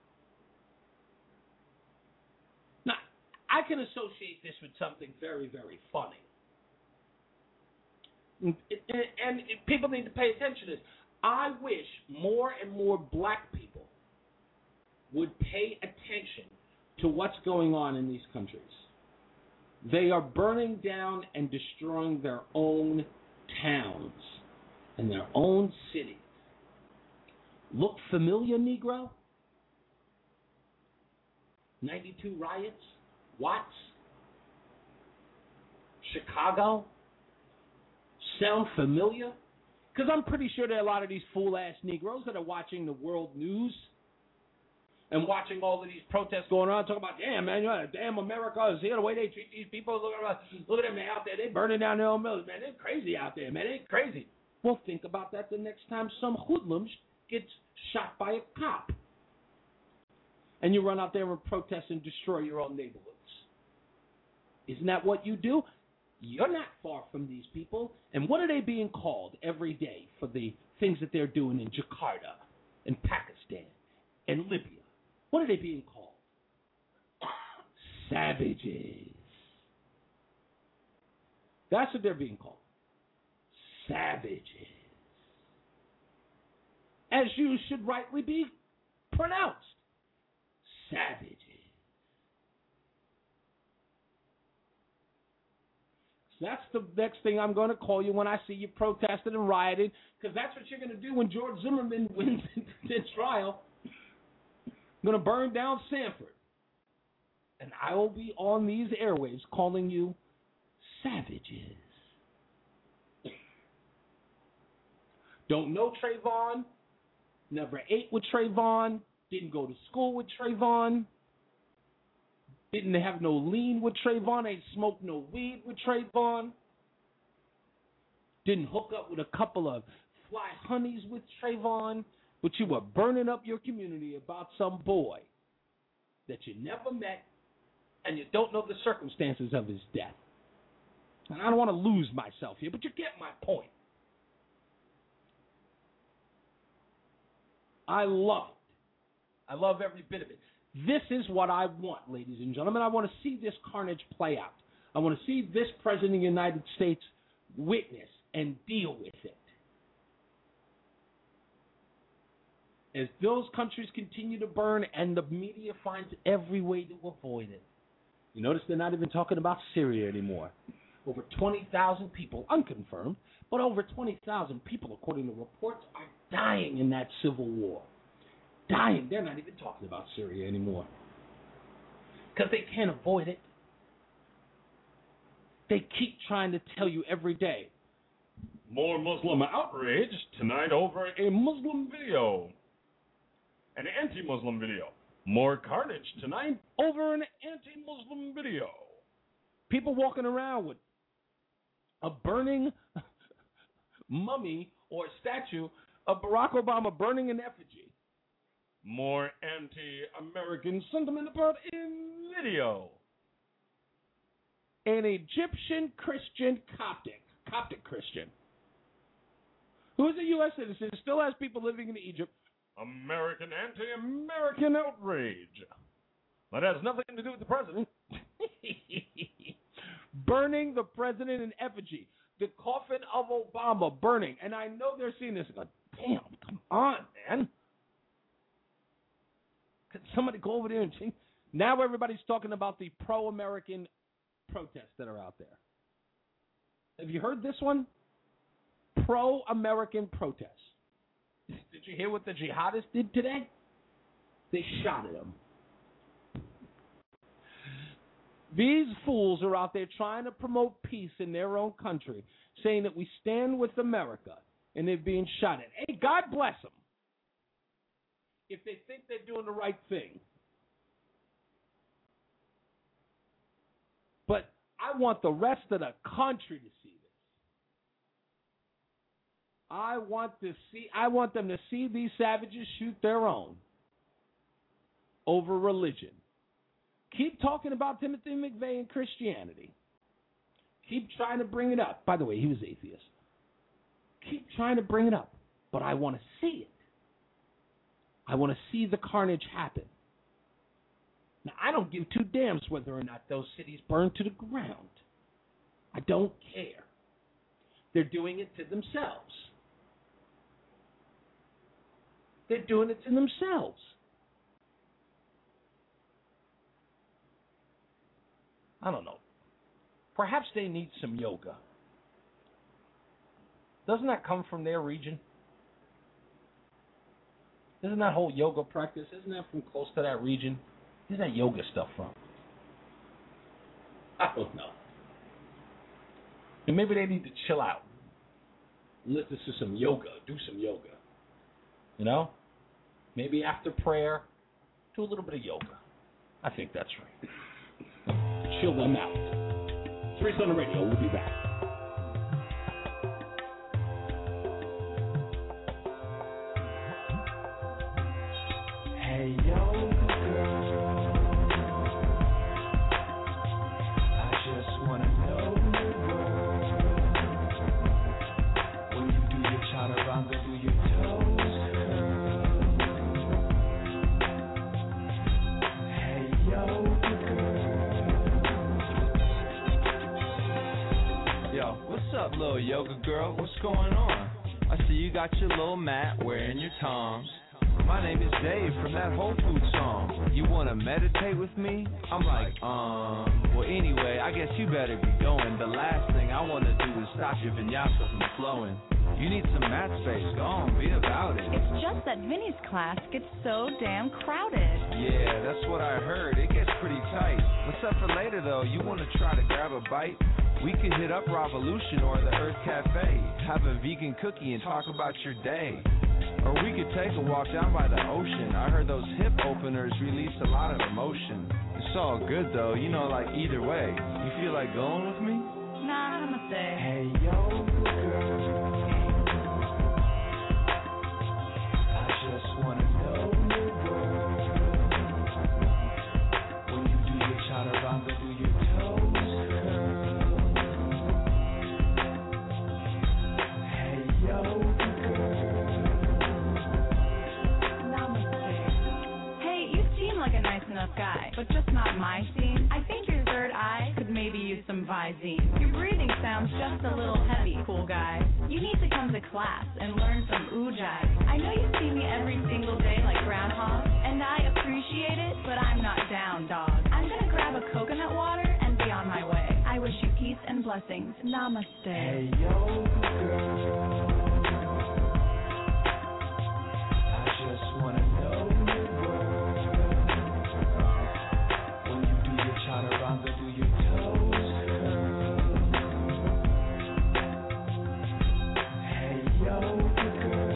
Now, I can associate this with something very, very funny. And, and, and people need to pay attention to this. I wish more and more black people would pay attention to what's going on in these countries. They are burning down and destroying their own towns and their own cities. Look familiar, Negro? ninety-two riots? Watts? Chicago? Sound familiar? Because I'm pretty sure there are a lot of these fool-ass Negroes that are watching the world news and watching all of these protests going on, talking about, damn, man, you know, damn America is here, the way they treat these people. Look at, look at them out there. They're burning down their own mills, man. They're crazy out there, man. They're crazy. Well, think about that the next time some hoodlum gets shot by a cop and you run out there and protest and destroy your own neighborhoods. Isn't that what you do? You're not far from these people. And what are they being called every day for the things that they're doing in Jakarta and Pakistan and Libya? What are they being called? Savages. That's what they're being called. Savages. As you should rightly be pronounced. Savages. So that's the next thing I'm going to call you when I see you protesting and rioting, because that's what you're going to do when George Zimmerman wins the trial. I'm going to burn down Sanford. And I will be on these airwaves calling you savages. Don't know Trayvon. Never ate with Trayvon. Didn't go to school with Trayvon. Didn't have no lean with Trayvon. Ain't smoked no weed with Trayvon. Didn't hook up with a couple of fly honeys with Trayvon. But you were burning up your community about some boy that you never met and you don't know the circumstances of his death. And I don't want to lose myself here, but you get my point. I love it. I love every bit of it. This is what I want, ladies and gentlemen. I want to see this carnage play out. I want to see this President of the United States witness and deal with it. As those countries continue to burn and the media finds every way to avoid it. You notice they're not even talking about Syria anymore. Over twenty thousand people, unconfirmed, but over twenty thousand people, according to reports, are dying in that civil war. Dying. They're not even talking about Syria anymore. Because they can't avoid it. They keep trying to tell you every day. More Muslim outrage tonight over a Muslim video. An anti-Muslim video. More carnage tonight over an anti-Muslim video. People walking around with a burning mummy or statue of Barack Obama burning an effigy. More anti-American sentiment about a video. An Egyptian Christian Coptic, Coptic Christian, who is a U S citizen, still has people living in Egypt. American anti-American outrage. That has nothing to do with the president. Burning the president in effigy. The coffin of Obama burning. And I know they're seeing this and go, damn, come on, man. Could somebody go over there and change? Now everybody's talking about the pro-American protests that are out there. Have you heard this one? Pro-American protests. Did you hear what the jihadists did today? They shot at him. These fools are out there trying to promote peace in their own country, saying that we stand with America, and they're being shot at. Hey, God bless them if they think they're doing the right thing. But I want the rest of the country to see this. I want to see. I want them to see these savages shoot their own over religion. Keep talking about Timothy McVeigh and Christianity. Keep trying to bring it up. By the way, he was atheist. Keep trying to bring it up. But I want to see it. I want to see the carnage happen. Now, I don't give two damns whether or not those cities burn to the ground. I don't care. They're doing it to themselves. They're doing it to themselves. I don't know. Perhaps they need some yoga. Doesn't that come from their region? Isn't that whole yoga practice, isn't that from close to that region? Where's that yoga stuff from? I don't know. And maybe they need to chill out. Listen to some yoga. Do some yoga. You know? Maybe after prayer, do a little bit of yoga. I think that's right. Chill them out. Three Son Radio, we'll be back. Hey, yo, girl, I just wanna know the word. When you do your chaturanga, do your toes curl? Hey, yo, what's up, little yoga girl? What's going on? I see you got your little mat wearing your Toms. My name is Dave from that Whole Foods song. You wanna meditate with me? I'm like, um, well anyway, I guess you better be going. The last thing I wanna do is stop your vinyasa from flowing. You need some mat space, go on, be about it. It's just that Vinny's class gets so damn crowded. Yeah, that's what I heard. It gets pretty tight. What's up for later though? You wanna try to grab a bite? We could hit up Revolution or the Earth Cafe, have a vegan cookie and talk about your day. Or we could take a walk down by the ocean. I heard those hip openers release a lot of emotion. It's all good though, you know, like either way. You feel like going with me? Nah, namaste. Hey, yo, girl. I just wanna know the word. When you do your chaturanga, do your toes curl? Hey, yo, girl. Like a nice enough guy, but just not my scene. I think your third eye could maybe use some Visine. Your breathing sounds just a little heavy, cool guy. You need to come to class and learn some ujjayi. I know you see me every single day like groundhog, and I appreciate it, but I'm not down, dog. I'm gonna grab a coconut water and be on my way. I wish you peace and blessings. Namaste. Hey, yo, girl. I just wanna know the word. Chaturanga, do your toes curl? Hey, yo, girl.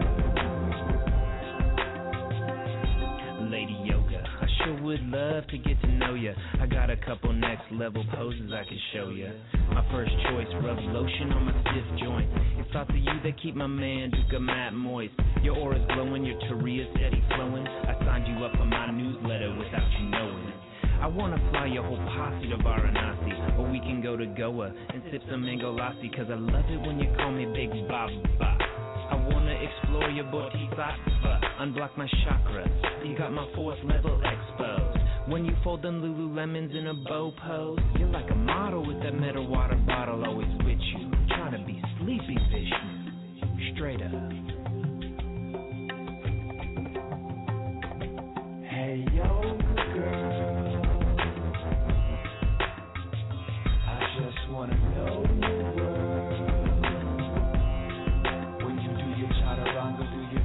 Lady Yoga, I sure would love to get to know ya. I got a couple next level poses I can show ya. My first choice, rub lotion on my stiff joint. It's thoughts of you that keep my man Duka Matt moist. Your aura's glowing, your Taria's steady flowing. I signed you up for my newsletter without you knowing. I wanna fly your whole posse to Varanasi, or we can go to Goa and sip some mango lassi, cause I love it when you call me Big Baba. I wanna explore your bodhisattva, unblock my chakras, you got my fourth level exposed. When you fold them Lululemons in a bow pose, you're like a model with that metal water bottle always with you, trying to be sleepy fish, straight up. Hey, yo, girl. Wanna know the word. When you do your chaturanga, do your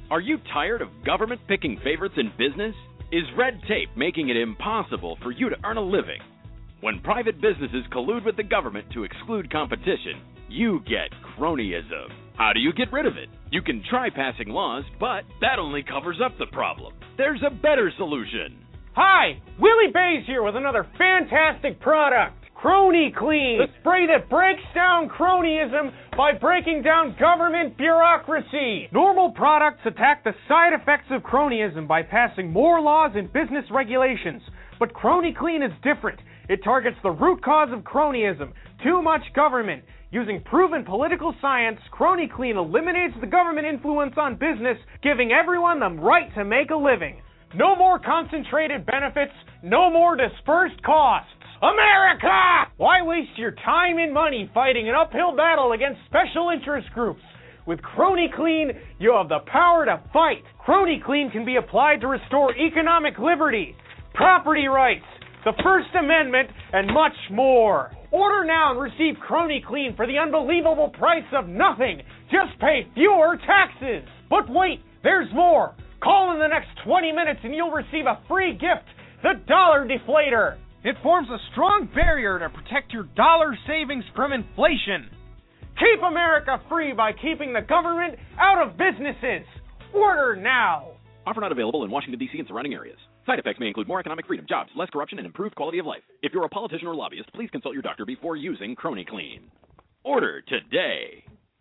Are you tired of government picking favorites in business? Is red tape making it impossible for you to earn a living? When private businesses collude with the government to exclude competition, you get cronyism. How do you get rid of it? You can try passing laws, but that only covers up the problem. There's a better solution. Hi, Willie Bays here with another fantastic product, Crony Clean, the spray that breaks down cronyism by breaking down government bureaucracy. Normal products attack the side effects of cronyism by passing more laws and business regulations, but Crony Clean is different. It targets the root cause of cronyism, too much government. Using proven political science, Crony Clean eliminates the government influence on business, giving everyone the right to make a living. No more concentrated benefits, no more dispersed costs. America! Why waste your time and money fighting an uphill battle against special interest groups? With Crony Clean, you have the power to fight. Crony Clean can be applied to restore economic liberty, property rights, the First Amendment, and much more. Order now and receive Crony Clean for the unbelievable price of nothing. Just pay fewer taxes. But wait, there's more. Call in the next twenty minutes and you'll receive a free gift, the Dollar Deflator. It forms a strong barrier to protect your dollar savings from inflation. Keep America free by keeping the government out of businesses. Order now. Offer not available in Washington, D C and surrounding areas. Side effects may include more economic freedom, jobs, less corruption, and improved quality of life. If you're a politician or lobbyist, please consult your doctor before using Crony Clean. Order today.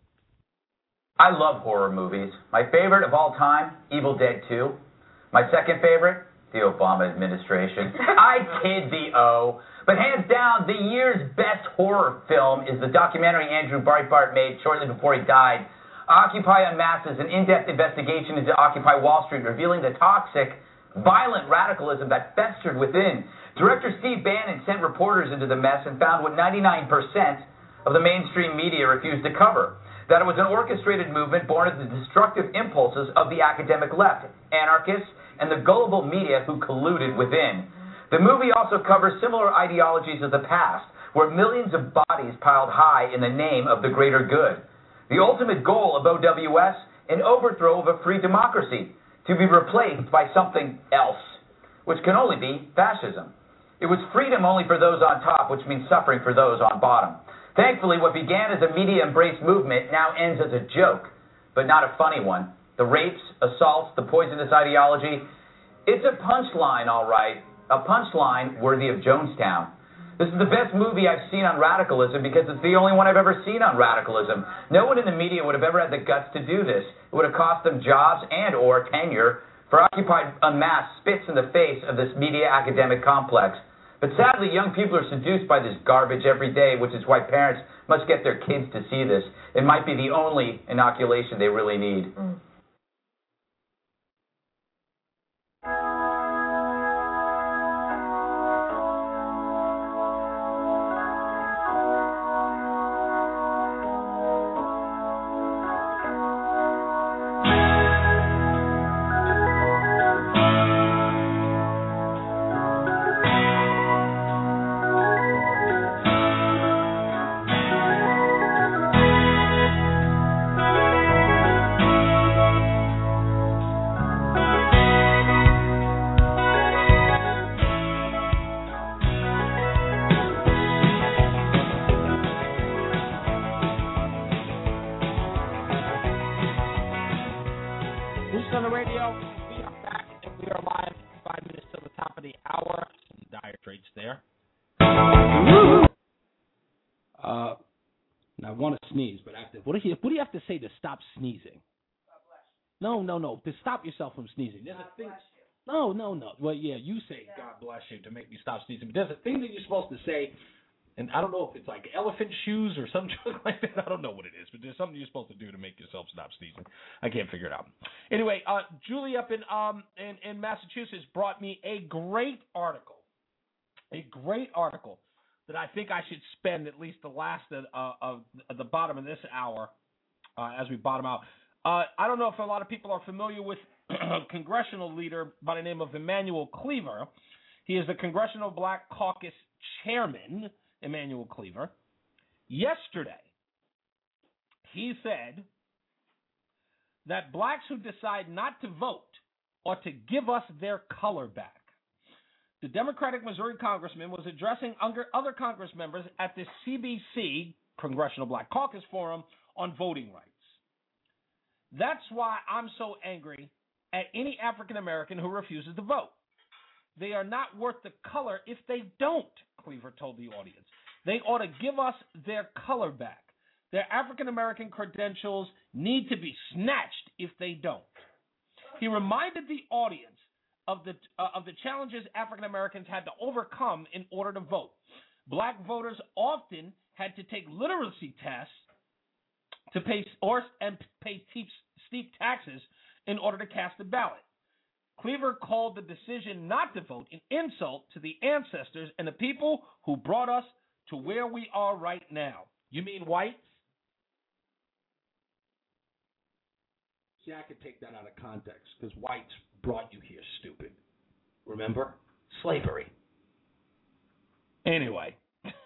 I love horror movies. My favorite of all time, Evil Dead two. My second favorite, the Obama administration. I kid the O. But hands down, the year's best horror film is the documentary Andrew Breitbart made shortly before he died, Occupy Unmasked, an in-depth investigation into Occupy Wall Street, revealing the toxic, violent radicalism that festered within. Director Steve Bannon sent reporters into the mess and found what ninety-nine percent of the mainstream media refused to cover, that it was an orchestrated movement born of the destructive impulses of the academic left, anarchists, and the gullible media who colluded within. The movie also covers similar ideologies of the past, where millions of bodies piled high in the name of the greater good. The ultimate goal of O W S, an overthrow of a free democracy, to be replaced by something else, which can only be fascism. It was freedom only for those on top, which means suffering for those on bottom. Thankfully, what began as a media embrace movement now ends as a joke, but not a funny one. The rapes, assaults, the poisonous ideology, it's a punchline, all right, a punchline worthy of Jonestown. This is the best movie I've seen on radicalism because it's the only one I've ever seen on radicalism. No one in the media would have ever had the guts to do this. It would have cost them jobs and or tenure. For Occupy Unmasked spits in the face of this media academic complex. But sadly, young people are seduced by this garbage every day, which is why parents must get their kids to see this. It might be the only inoculation they really need. Mm. What do you What do you have to say to stop sneezing? No, no, no. To stop yourself from sneezing. There's a thing. No, no, no. Well, yeah, you say God bless you to make me stop sneezing. But there's a thing that you're supposed to say, and I don't know if it's like elephant shoes or something like that. I don't know what it is, but there's something you're supposed to do to make yourself stop sneezing. I can't figure it out. Anyway, uh, Julie up in um in, in Massachusetts brought me a great article, a great article. that I think I should spend at least the last of, uh, of, of the bottom of this hour uh, as we bottom out. Uh, I don't know if a lot of people are familiar with a congressional leader by the name of Emanuel Cleaver. He is the Congressional Black Caucus chairman, Emanuel Cleaver. Yesterday, he said that blacks who decide not to vote ought to give us their color back. The Democratic Missouri congressman was addressing other Congress members at the C B C, Congressional Black Caucus Forum, on voting rights. That's why I'm so angry at any African American who refuses to vote. They are not worth the color if they don't, Cleaver told the audience. They ought to give us their color back. Their African American credentials need to be snatched if they don't. He reminded the audience of the uh, of the challenges African Americans had to overcome in order to vote. Black voters often had to take literacy tests to pay or and pay steep, steep taxes in order to cast a ballot. Cleaver called the decision not to vote an insult to the ancestors and the people who brought us to where we are right now. You mean whites? See, I could take that out of context because whites brought you here, stupid. Remember? Slavery. Anyway.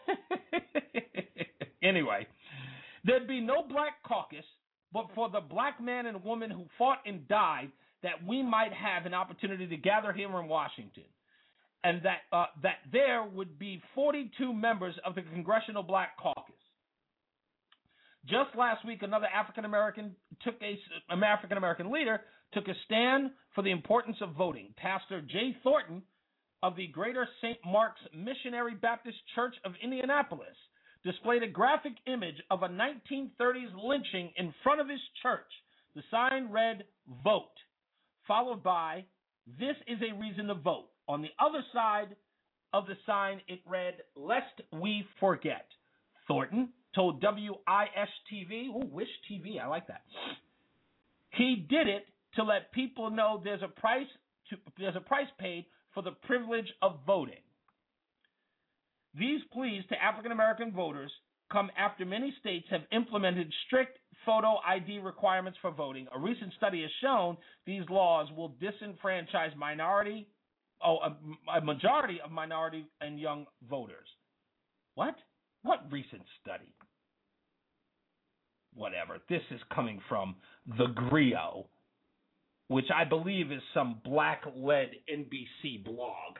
anyway. There'd be no black caucus, but for the black man and woman who fought and died, that we might have an opportunity to gather here in Washington. And that uh, that there would be forty-two members of the Congressional Black Caucus. Just last week, another African American took a an African American leader took a stand for the importance of voting. Pastor Jay Thornton of the Greater Saint Mark's Missionary Baptist Church of Indianapolis displayed a graphic image of a nineteen thirties lynching in front of his church. The sign read, "Vote," followed by, "This is a reason to vote." On the other side of the sign, it read, "Lest we forget." Thornton told W I S T V, oh, Wish T V, I like that. He did it to let people know there's a price to, there's a price paid for the privilege of voting. These pleas to African American voters come after many states have implemented strict photo I D requirements for voting. A recent study has shown these laws will disenfranchise minority, oh, a, a majority of minority and young voters. What? What recent study? Whatever. This is coming from The Grio, which I believe is some black-led N B C blog.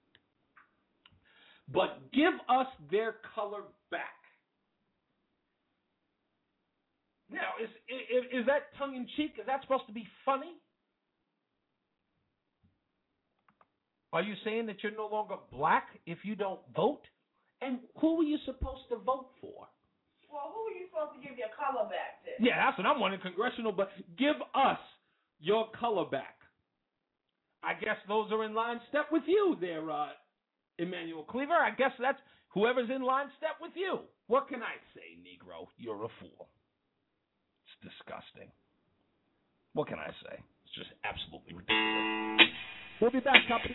But give us their color back. Now, is, is, is that tongue-in-cheek? Is that supposed to be funny? Are you saying that you're no longer black if you don't vote? And who are you supposed to vote for? Well, who are you supposed to give your color back to? Yeah, that's what I'm wondering. Congressional, but give us your color back. I guess those are in line step with you there, uh, Emmanuel Cleaver. I guess that's whoever's in line step with you. What can I say, Negro? You're a fool. It's disgusting. What can I say? It's just absolutely ridiculous. We'll be back, company.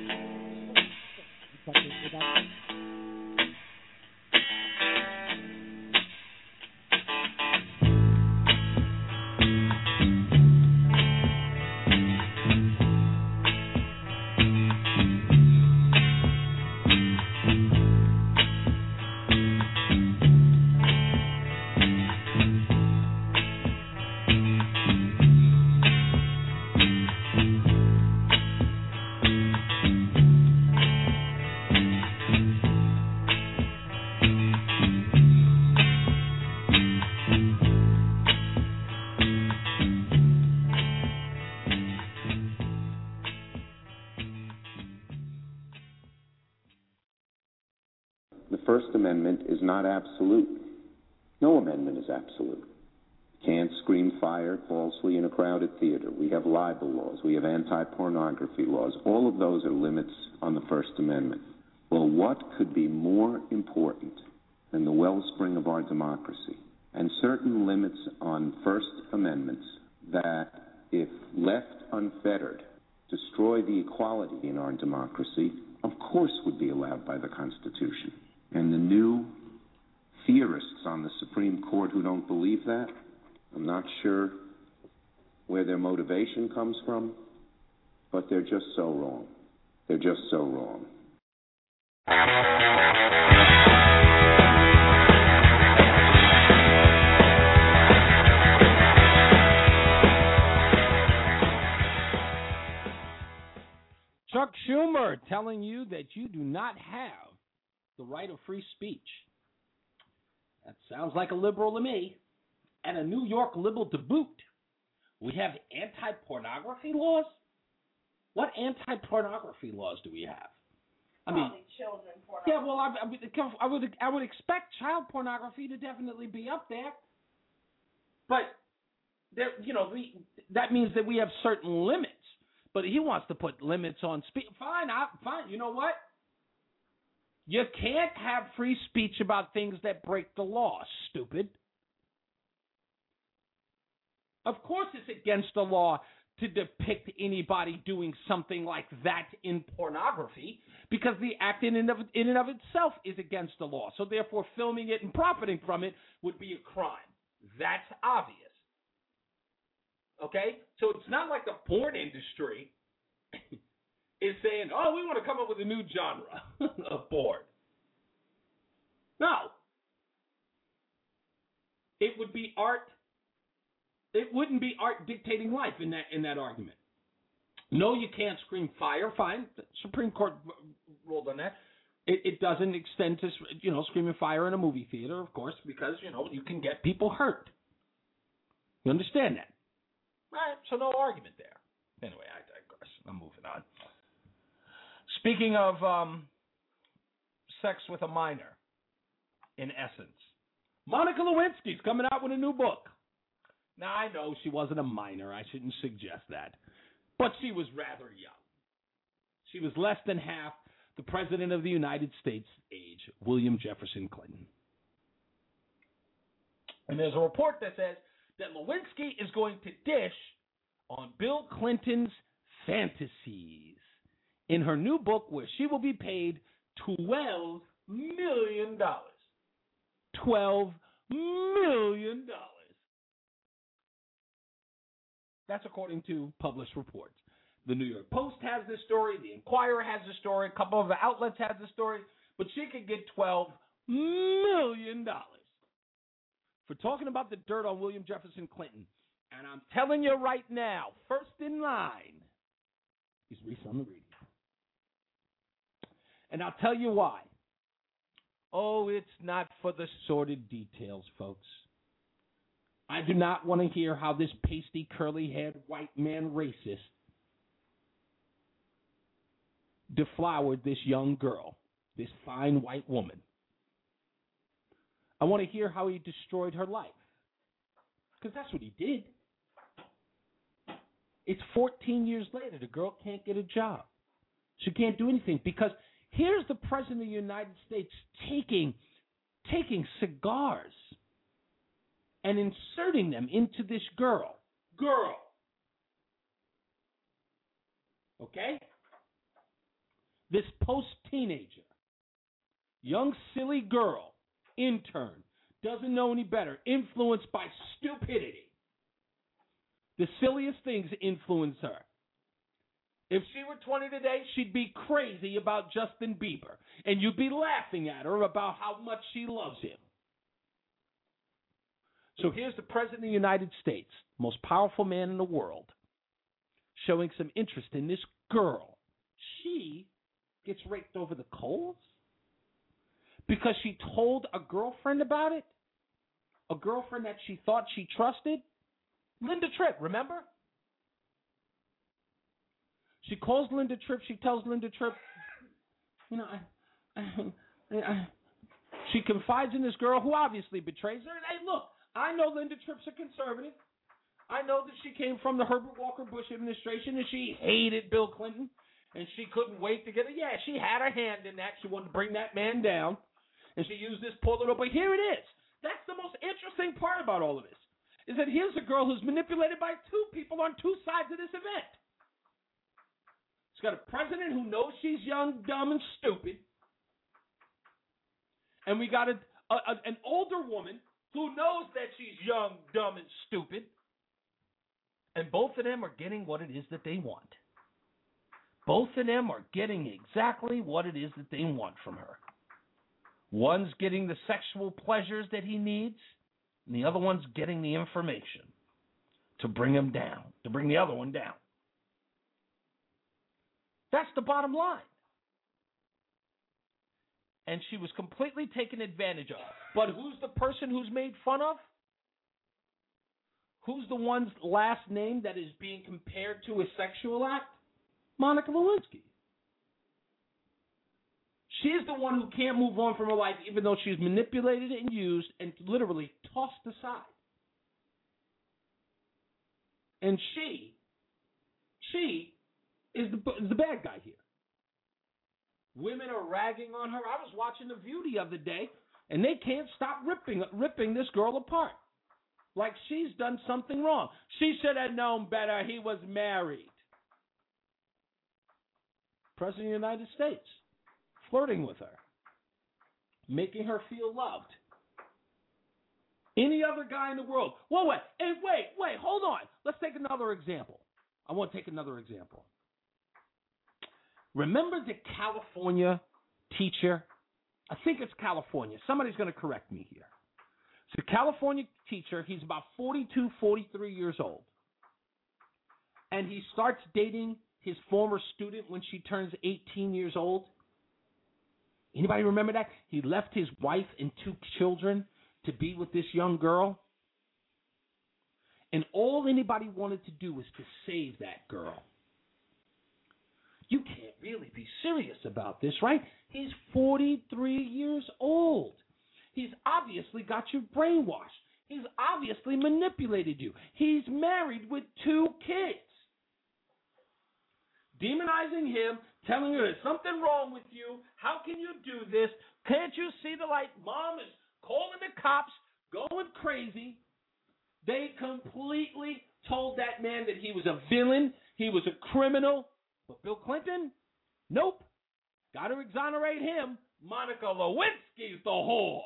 First Amendment is not absolute. No amendment is absolute. You can't scream fire falsely in a crowded theater. We have libel laws. We have anti-pornography laws. All of those are limits on the First Amendment. Well, what could be more important than the wellspring of our democracy and certain limits on First Amendments that, if left unfettered, destroy the equality in our democracy, of course would be allowed by the Constitution. And the new theorists on the Supreme Court who don't believe that, I'm not sure where their motivation comes from, but they're just so wrong. They're just so wrong. her telling you that you do not have the right of free speech. That sounds like a liberal to me. And a New York liberal to boot. We have anti-pornography laws? What anti-pornography laws do we have? I mean, children pornography. yeah, well, I, I, would, I would I would expect child pornography to definitely be up there. But there, you know, we, that means that we have certain limits. But he wants to put limits on speech. Fine, I, fine. You know what? You can't have free speech about things that break the law, stupid. Of course it's against the law to depict anybody doing something like that in pornography because the act in and of, in and of itself is against the law. So therefore filming it and profiting from it would be a crime. That's obvious. Okay? So it's not like the porn industry is saying, oh, we want to come up with a new genre of porn. No. It would be art. It wouldn't be art dictating life in that in that argument. No, you can't scream fire. Fine. The Supreme Court ruled on that. It, it doesn't extend to, you know, screaming fire in a movie theater, of course, because, you know, you can get people hurt. You understand that? Right, so no argument there. Anyway, I digress. I'm moving on. Speaking of um, sex with a minor, in essence, Monica Lewinsky's coming out with a new book. Now, I know she wasn't a minor. I shouldn't suggest that. But she was rather young. She was less than half the President of the United States age, William Jefferson Clinton. And there's a report that says that Lewinsky is going to dish on Bill Clinton's fantasies in her new book where she will be paid twelve million dollars. twelve million dollars. That's according to published reports. The New York Post has this story. The Inquirer has this story. A couple of the outlets have this story. But she could get twelve million dollars for talking about the dirt on William Jefferson Clinton. And I'm telling you right now, first in line is Reese on the radio. And I'll tell you why. Oh, it's not for the sordid details, folks. I do not want to hear how this pasty, curly-haired white man racist deflowered this young girl, this fine white woman. I want to hear how he destroyed her life, because that's what he did. It's fourteen years later. The girl can't get a job. She can't do anything because here's the President of the United States taking, taking cigars and inserting them into this girl. Girl. Okay? This post-teenager, young, silly girl, intern, doesn't know any better, influenced by stupidity. The silliest things influence her. If she were twenty today, she'd be crazy about Justin Bieber, and you'd be laughing at her about how much she loves him. So here's the President of the United States, most powerful man in the world, showing some interest in this girl. She gets raked over the coals because she told a girlfriend about it, a girlfriend that she thought she trusted. Linda Tripp, remember? She calls Linda Tripp. She tells Linda Tripp, you know, I, I, I, she confides in this girl who obviously betrays her. And hey, look, I know Linda Tripp's a conservative. I know that she came from the Herbert Walker Bush administration and she hated Bill Clinton and she couldn't wait to get it. Yeah, she had her hand in that. She wanted to bring that man down and she used this poor little. But here it is. That's the most interesting part about all of this. Is that here's a girl who's manipulated by two people on two sides of this event. She's got a president who knows she's young, dumb, and stupid. And we got a, a, an older woman who knows that she's young, dumb, and stupid. And both of them are getting what it is that they want. Both of them are getting exactly what it is that they want from her. One's getting the sexual pleasures that he needs, and the other one's getting the information to bring him down, to bring the other one down. That's the bottom line. and she was completely taken advantage of. But who's the person who's made fun of? Who's the one's last name that is being compared to a sexual act? Monica Lewinsky. She's the one who can't move on from her life, even though she's manipulated and used and literally tossed aside. And she, she is the, is the bad guy here. Women are ragging on her. I was watching The View the other day, and they can't stop ripping ripping this girl apart. Like she's done something wrong. She should have known better. He was married. President of the United States. Flirting with her. Making her feel loved. Any other guy in the world. Whoa, wait, hey, wait, wait, hold on. Let's take another example. I want to take another example. Remember the California teacher? I think it's California. Somebody's going to correct me here. It's a California teacher. He's about forty-two, forty-three years old. And he starts dating his former student when she turns eighteen years old. Anybody remember that? He left his wife and two children to be with this young girl. And all anybody wanted to do was to save that girl. You can't really be serious about this, right? He's forty-three years old. He's obviously got you brainwashed. He's obviously manipulated you. He's married with two kids. Demonizing him, telling her there's something wrong with you. How can you do this? Can't you see the light? Mom is calling the cops, going crazy. They completely told that man that he was a villain, he was a criminal. But Bill Clinton, nope. Got to exonerate him. Monica Lewinsky's the whore.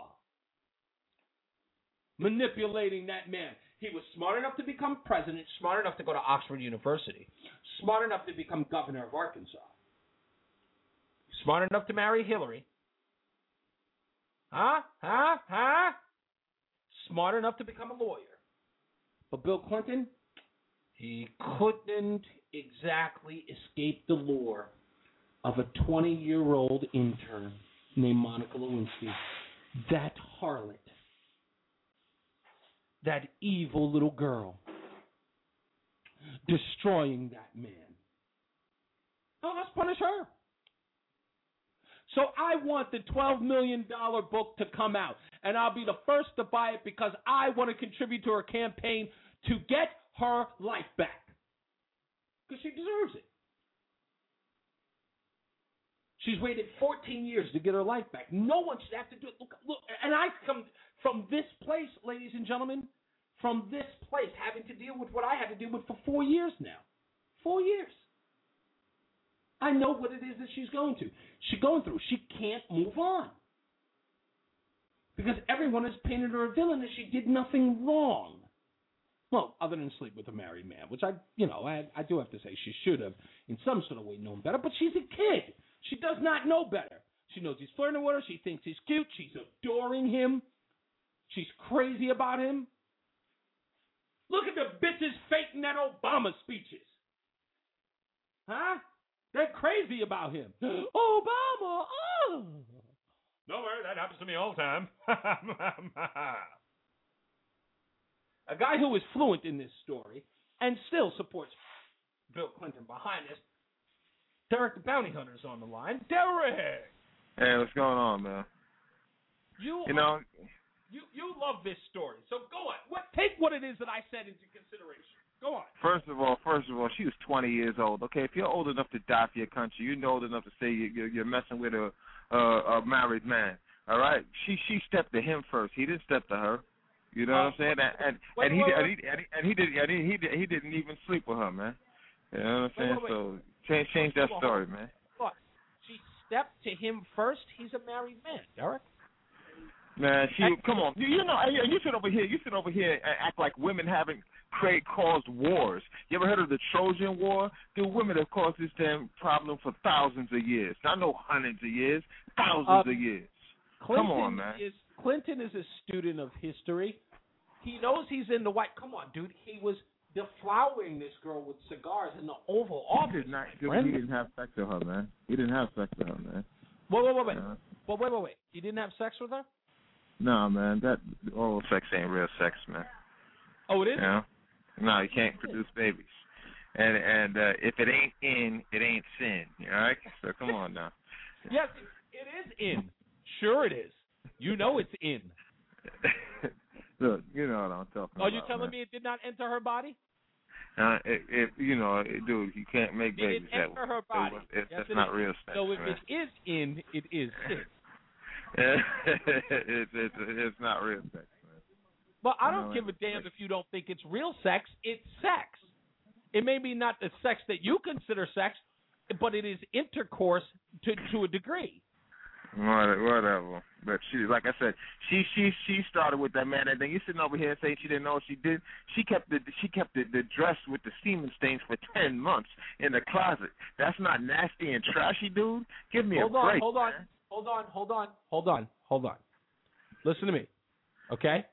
Manipulating that man. He was smart enough to become president, smart enough to go to Oxford University, smart enough to become governor of Arkansas, smart enough to marry Hillary. Huh? Huh? Huh? Smart enough to become a lawyer. But Bill Clinton, he couldn't exactly escape the lure of a twenty-year-old intern named Monica Lewinsky. That harlot. That evil little girl. Destroying that man. Oh, let's punish her. So I want the twelve million dollars book to come out, and I'll be the first to buy it because I want to contribute to her campaign to get her life back. Because she deserves it. She's waited fourteen years to get her life back. No one should have to do it. Look, look, and I come from this place, ladies and gentlemen, from this place, having to deal with what I had to deal with for four years now. Four years. I know what it is that she's going to. She's going through. She can't move on. Because everyone has painted her a villain and she did nothing wrong. Well, other than sleep with a married man, which I, you know, I, I do have to say she should have in some sort of way known better, but she's a kid. She does not know better. She knows he's flirting with her. She thinks he's cute. She's adoring him. She's crazy about him. Look at the bitches faking that Obama speeches. Huh? They're crazy about him. Obama, oh. Don't worry, that happens to me all the time. A guy who is fluent in this story and still supports Bill Clinton behind us. Derek the Bounty Hunter's on the line. Derek! Hey, what's going on, man? You, you know, you you love this story, so go on. What take what it is that I said into consideration. Go on. First of all, first of all, she was twenty years old. Okay, if you're old enough to die for your country, you're old enough to say you're, you're messing with a, a a married man. All right, she she stepped to him first. He didn't step to her. You know uh, what I'm saying? And and, wait, and, he, wait, and, he, and he and he did and he he, did, he didn't even sleep with her, man. You know what I'm saying? Wait, wait, wait. So change change that story, man. Look, she stepped to him first. He's a married man, Derek. Man, she and, come on. You, you know, you sit over here. You sit over here and act like women haven't create caused wars. You ever heard of the Trojan War? The women have caused this damn problem for thousands of years. Not no hundreds of years, thousands uh, of years. Clinton Come on, man. Is, Clinton is a student of history. He knows he's in the white. Come on, dude. He was deflowering this girl with cigars in the Oval Office. He, did not, he didn't have sex with her, man. He didn't have sex with her, man. Wait, wait, wait, wait. Uh, Well, wait, wait, wait. You didn't have sex with her? no, man, that oral sex ain't real sex, man. Oh, it is? You know? No, you can't produce babies. And and uh, if it ain't in, it ain't sin. All right? So come on now. Yes, it is in. Sure it is. You know it's in. Look, you know what I'm talking Are about. you telling man. me it did not enter her body? Uh, it, it, you know, it, dude, you can't make It babies didn't that enter way. her body. It, it, Yes, that's it not is. real sex. So if man. it is in, it is sin. it's, it's, it's not real sex, man. Well, I You don't know, give a damn if you don't think it's real sex. It's sex. It may be not the sex that you consider sex, but it is intercourse to to a degree. Whatever. But she, like I said, she she she started with that man, and then you sitting over here saying she didn't know what she did. She kept the she kept the, the dress with the semen stains for ten months in the closet. That's not nasty and trashy, dude. Give me Hold a on, break. hold on, man. hold on, hold on, hold on, hold on. Listen to me, okay?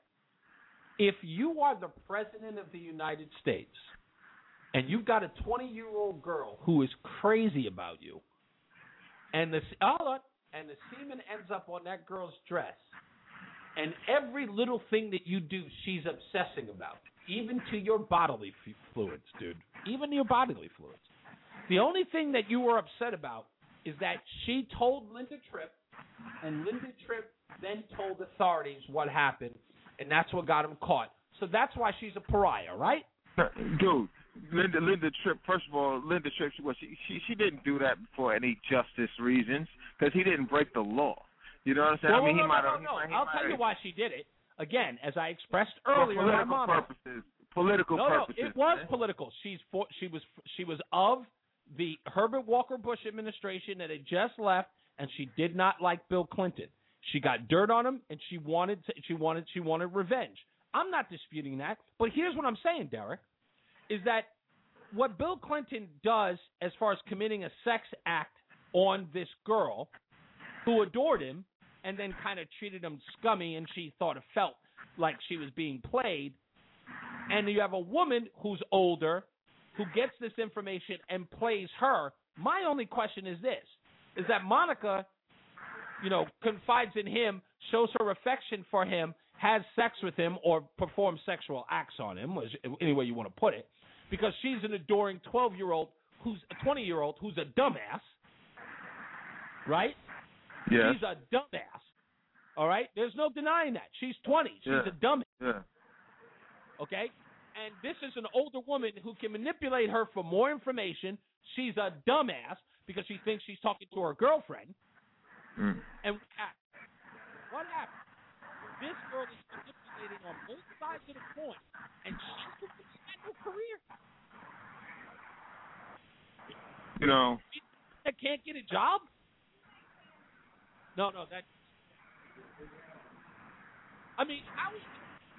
If you are the president of the United States and you've got a twenty-year-old girl who is crazy about you, and the hold on, and the semen ends up on that girl's dress, and every little thing that you do, she's obsessing about, even to your bodily f- fluids, dude, even your bodily fluids. The only thing that you were upset about is that she told Linda Tripp, and Linda Tripp then told authorities what happened, and that's what got him caught. So that's why she's a pariah, right? Dude, Linda Linda Tripp. First of all, Linda Tripp. She was she she, she didn't do that for any justice reasons because he didn't break the law. You know what I'm saying? Well, I mean, no, he no, might no, have. no. he might- he I'll might tell you have- why she did it. Again, as I expressed For earlier, in my political monologue. purposes. Political no, purposes. no, it was man. political. She's for, she was she was of the Herbert Walker Bush administration that had just left, and she did not like Bill Clinton. She got dirt on him, and she wanted to, she wanted she wanted revenge. I'm not disputing that, but here's what I'm saying, Derek, is that what Bill Clinton does as far as committing a sex act on this girl who adored him and then kind of treated him scummy, and she thought it felt like she was being played, and you have a woman who's older who gets this information and plays her. My only question is this, is that Monica, you know, confides in him, shows her affection for him, has sex with him, or performs sexual acts on him, any way you want to put it, because she's an adoring twelve-year-old who's a twenty-year-old who's a dumbass, right? Yeah. She's a dumbass, all right? There's no denying that. She's twenty. She's Yeah. a dumbass, Yeah. okay? And this is an older woman who can manipulate her for more information. She's a dumbass because she thinks she's talking to her girlfriend. Mm. And what happened? What happened? This girl is manipulating on both sides of the coin, and she has no career. You know. That can't get a job? No, no, that. I mean, how is?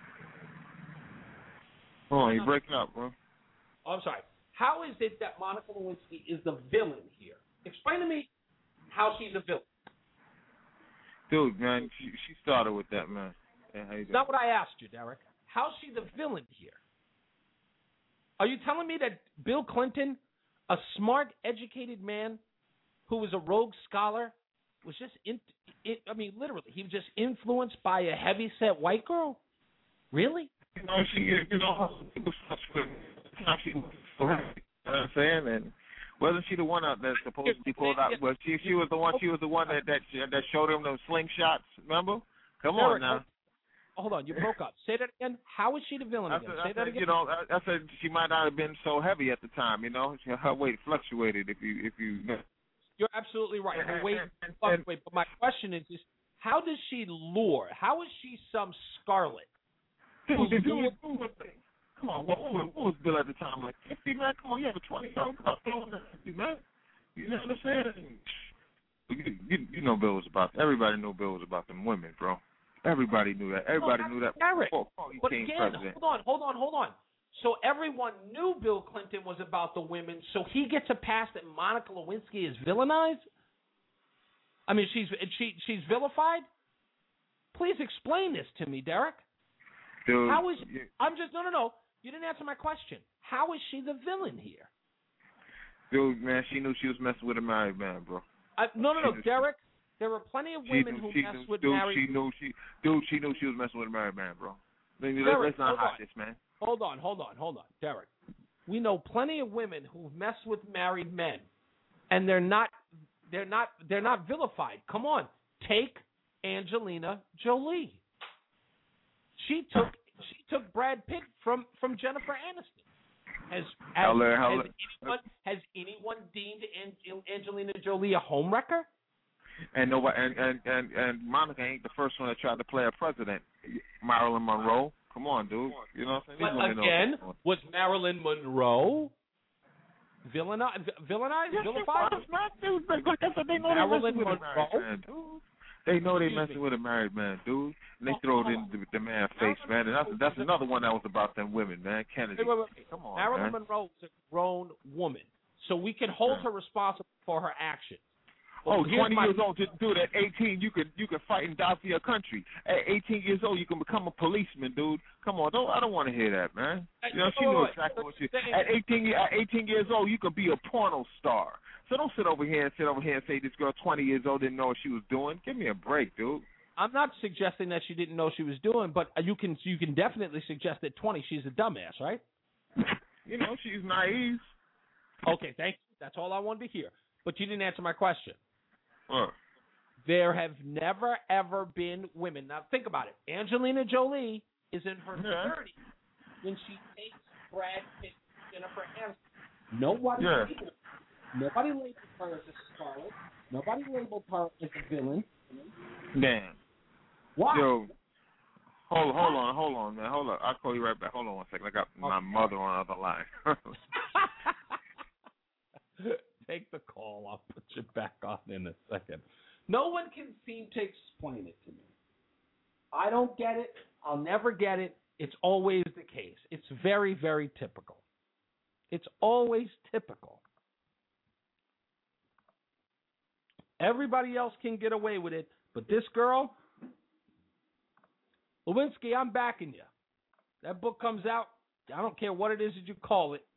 Hold on, you breaking up, bro. Oh, I'm sorry. How is it that Monica Lewinsky is the villain here? Explain to me how she's a villain. Dude, man, she, she started with that, man. Hey, how you It's doing? not what I asked you, Derek. How's she the villain here? Are you telling me that Bill Clinton, a smart, educated man who was a rogue scholar, was just, in, in, I mean, literally, he was just influenced by a heavy-set white girl? Really? You know, she, you know, people such with how she was so happy. You know what I'm saying? And wasn't she the one that that's supposed to be pulled out? Well, she she was the one. She was the one that that that showed him those slingshots. Remember? Come on Derek, now. Hold on, you broke up. Say that again. How is she the villain I again? said, Say I that said, again. you know, I, I said she might not have been so heavy at the time. You know, she, her weight fluctuated. If you if you. You're absolutely right. Her weight fluctuates. But my question is, is how does she lure? How is she some Scarlet? Dude, dude, dude, dude, come on, what, what, what was Bill at the time? Like fifty, man? Come on, you have a twenty-year-old girl, fifty, man. You know what I'm saying? You, you, you know Bill was about, everybody knew Bill was about them women, bro. Everybody knew that. Everybody no, knew that Derek. before, before he But became again, president. hold on, hold on, hold on. So everyone knew Bill Clinton was about the women, so he gets a pass that Monica Lewinsky is villainized? I mean, she's she she's vilified? Please explain this to me, Derek. Dude, How is you, I'm just no no no. You didn't answer my question. How is she the villain here? dude, man, she knew she was messing with a married man, bro. I, no no no, She just- Derek. There were plenty of She women knew, who she messed knew, with dude, married. She knew she, dude, she knew she was messing with a married man, bro. Let's, Derek, let's not hold hide on. this, man. Hold on, hold on, hold on, Derek. We know plenty of women who've messed with married men, and they're not, they're not, they're not vilified. Come on, take Angelina Jolie. She took, she took Brad Pitt from, from Jennifer Aniston. Has, has, How le- how has, le- anyone, has anyone deemed An- Angelina Jolie a homewrecker? And nobody, and, and and and Monica ain't the first one that tried to play a president. Marilyn Monroe. Come on, dude. You know what I'm saying? These But women know again, what's going on. was Marilyn Monroe villainized? Villainized? Yes, vilified? she was, man, dude. Like, like I said, they know Marilyn they messing with a married Monroe? man, dude. They know they Excuse messing me. with a married man, dude. And they Oh, throw it hold in on. the, the man's face, man. And that's that's another one that was about them women, man. Kennedy. Wait, wait, wait. Come on, Marilyn man. Monroe was a grown woman, so we can hold Yeah. her responsible for her actions. Oh, But here's twenty my- years old, dude. At eighteen, you could you could fight and die for your country. At eighteen years old, you can become a policeman, dude. Come on, don't I don't want to hear that, man. You know, she Wait, knew wait, exactly what she. wait. At eighteen, at eighteen years old, you could be a porno star. So don't sit over here and sit over here and say this girl twenty years old didn't know what she was doing. Give me a break, dude. I'm not suggesting that she didn't know she was doing, but you can you can definitely suggest that twenty she's a dumbass, right? You know, she's naive. Okay, thank you. That's all I wanted to hear. But you didn't answer my question. What? There have never, ever been women. Now, think about it. Angelina Jolie is in her Yeah. thirties when she takes Brad Pitt, Jennifer Aniston. Nobody, Yeah. labeled, nobody labeled her as a Scarlet. Nobody labeled her as a villain. Damn. Why? Yo, hold hold on, hold on, man. Hold on. I'll call you right back. Hold on one second. I got my Okay. mother on the other line. Take the call. I'll put you back on in a second. No one can seem to explain it to me. I don't get it. I'll never get it. It's always the case. It's very, very typical. It's always typical. Everybody else can get away with it, but this girl, Lewinsky, I'm backing you. That book comes out. I don't care what it is that you call it.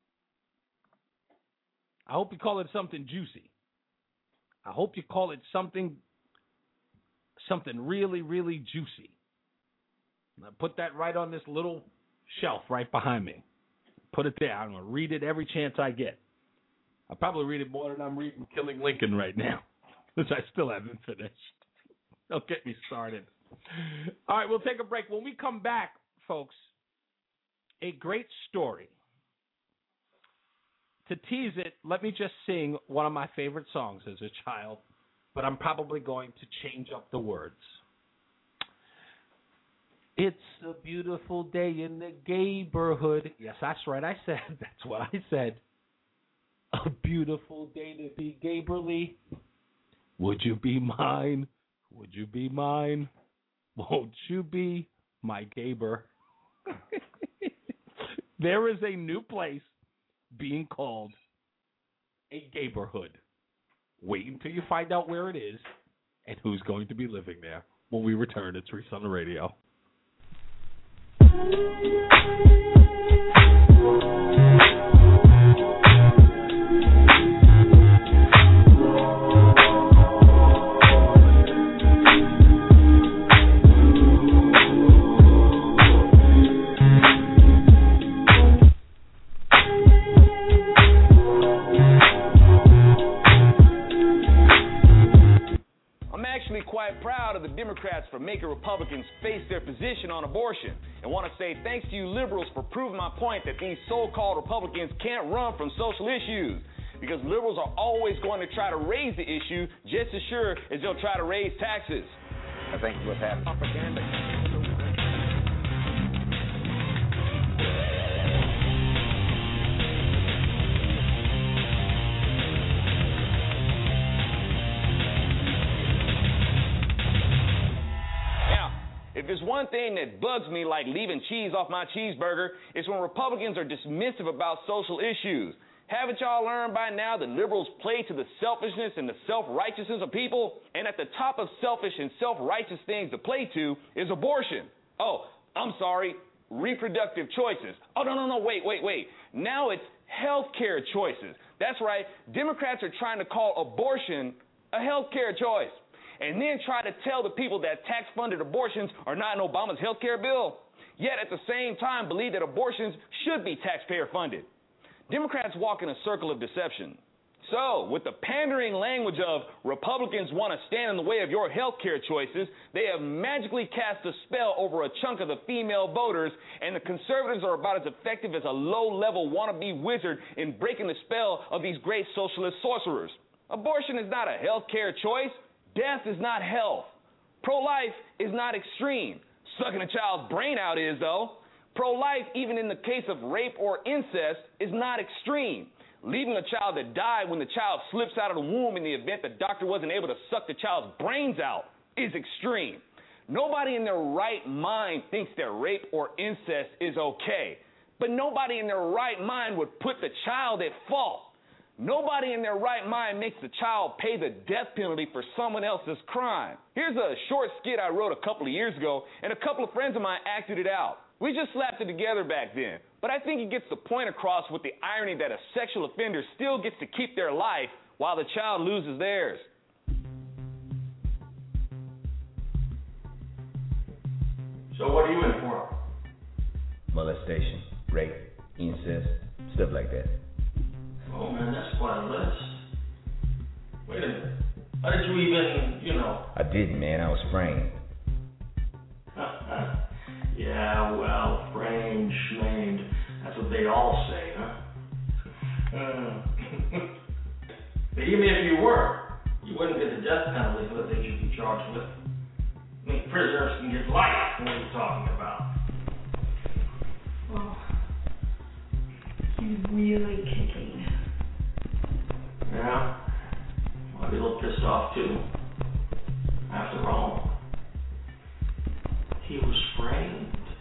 I hope you call it something juicy. I hope you call it something, something really, really juicy. And I put that right on this little shelf right behind me. Put it there. I'm going to read it every chance I get. I'll probably read it more than I'm reading Killing Lincoln right now, which I still haven't finished. Don't get me started. All right, we'll take a break. When we come back, folks, a great story. To tease it, let me just sing one of my favorite songs as a child, but I'm probably going to change up the words. It's a beautiful day in the neighborhood. Yes, that's right, I said. That's what I said. A beautiful day to be Gaberly. Would you be mine? Would you be mine? Won't you be my Gaber? There is a new place being called a Gaberhood. Wait until you find out where it is and who's going to be living there. When we return, it's Reese on the Radio. Quite proud of the Democrats for making Republicans face their position on abortion, and want to say thanks to you liberals for proving my point that these so-called Republicans can't run from social issues, because liberals are always going to try to raise the issue just as sure as they'll try to raise taxes. I think what's happening. Propaganda. If there's one thing that bugs me like leaving cheese off my cheeseburger, it's when Republicans are dismissive about social issues. Haven't y'all learned by now that liberals play to the selfishness and the self-righteousness of people? And at the top of selfish and self-righteous things to play to is abortion. Oh, I'm sorry, reproductive choices. Oh, no, no, no, wait, wait, wait. Now it's health care choices. That's right, Democrats are trying to call abortion a health care choice. and then try to tell the people that tax-funded abortions are not in Obama's health care bill, yet at the same time believe that abortions should be taxpayer-funded. Democrats walk in a circle of deception. So, with the pandering language of Republicans want to stand in the way of your health care choices, they have magically cast a spell over a chunk of the female voters, and the conservatives are about as effective as a low-level wannabe wizard in breaking the spell of these great socialist sorcerers. Abortion is not a health care choice. Death is not health. Pro-life is not extreme. Sucking a child's brain out is, though. Pro-life, even in the case of rape or incest, is not extreme. Leaving a child to die when the child slips out of the womb in the event the doctor wasn't able to suck the child's brains out is extreme. Nobody in their right mind thinks that rape or incest is okay. But nobody in their right mind would put the child at fault. Nobody in their right mind makes the child pay the death penalty for someone else's crime. Here's a short skit I wrote a couple of years ago, and a couple of friends of mine acted it out. We just slapped it together back then. But I think it gets the point across with the irony that a sexual offender still gets to keep their life while the child loses theirs. So what are you in for? Molestation, rape, incest, stuff like that. Oh man, that's quite a list. Wait a minute. How did you even, you know? I didn't, man. I was framed. Yeah, well, framed, schmamed. That's what they all say, huh? Uh, but even if you were, you wouldn't get the death penalty for the things you'd be charged with. I mean, prisoners can get life. What are you talking about? Well, he's really kicking. Yeah? I'd be a little pissed off, too. After all, he was framed.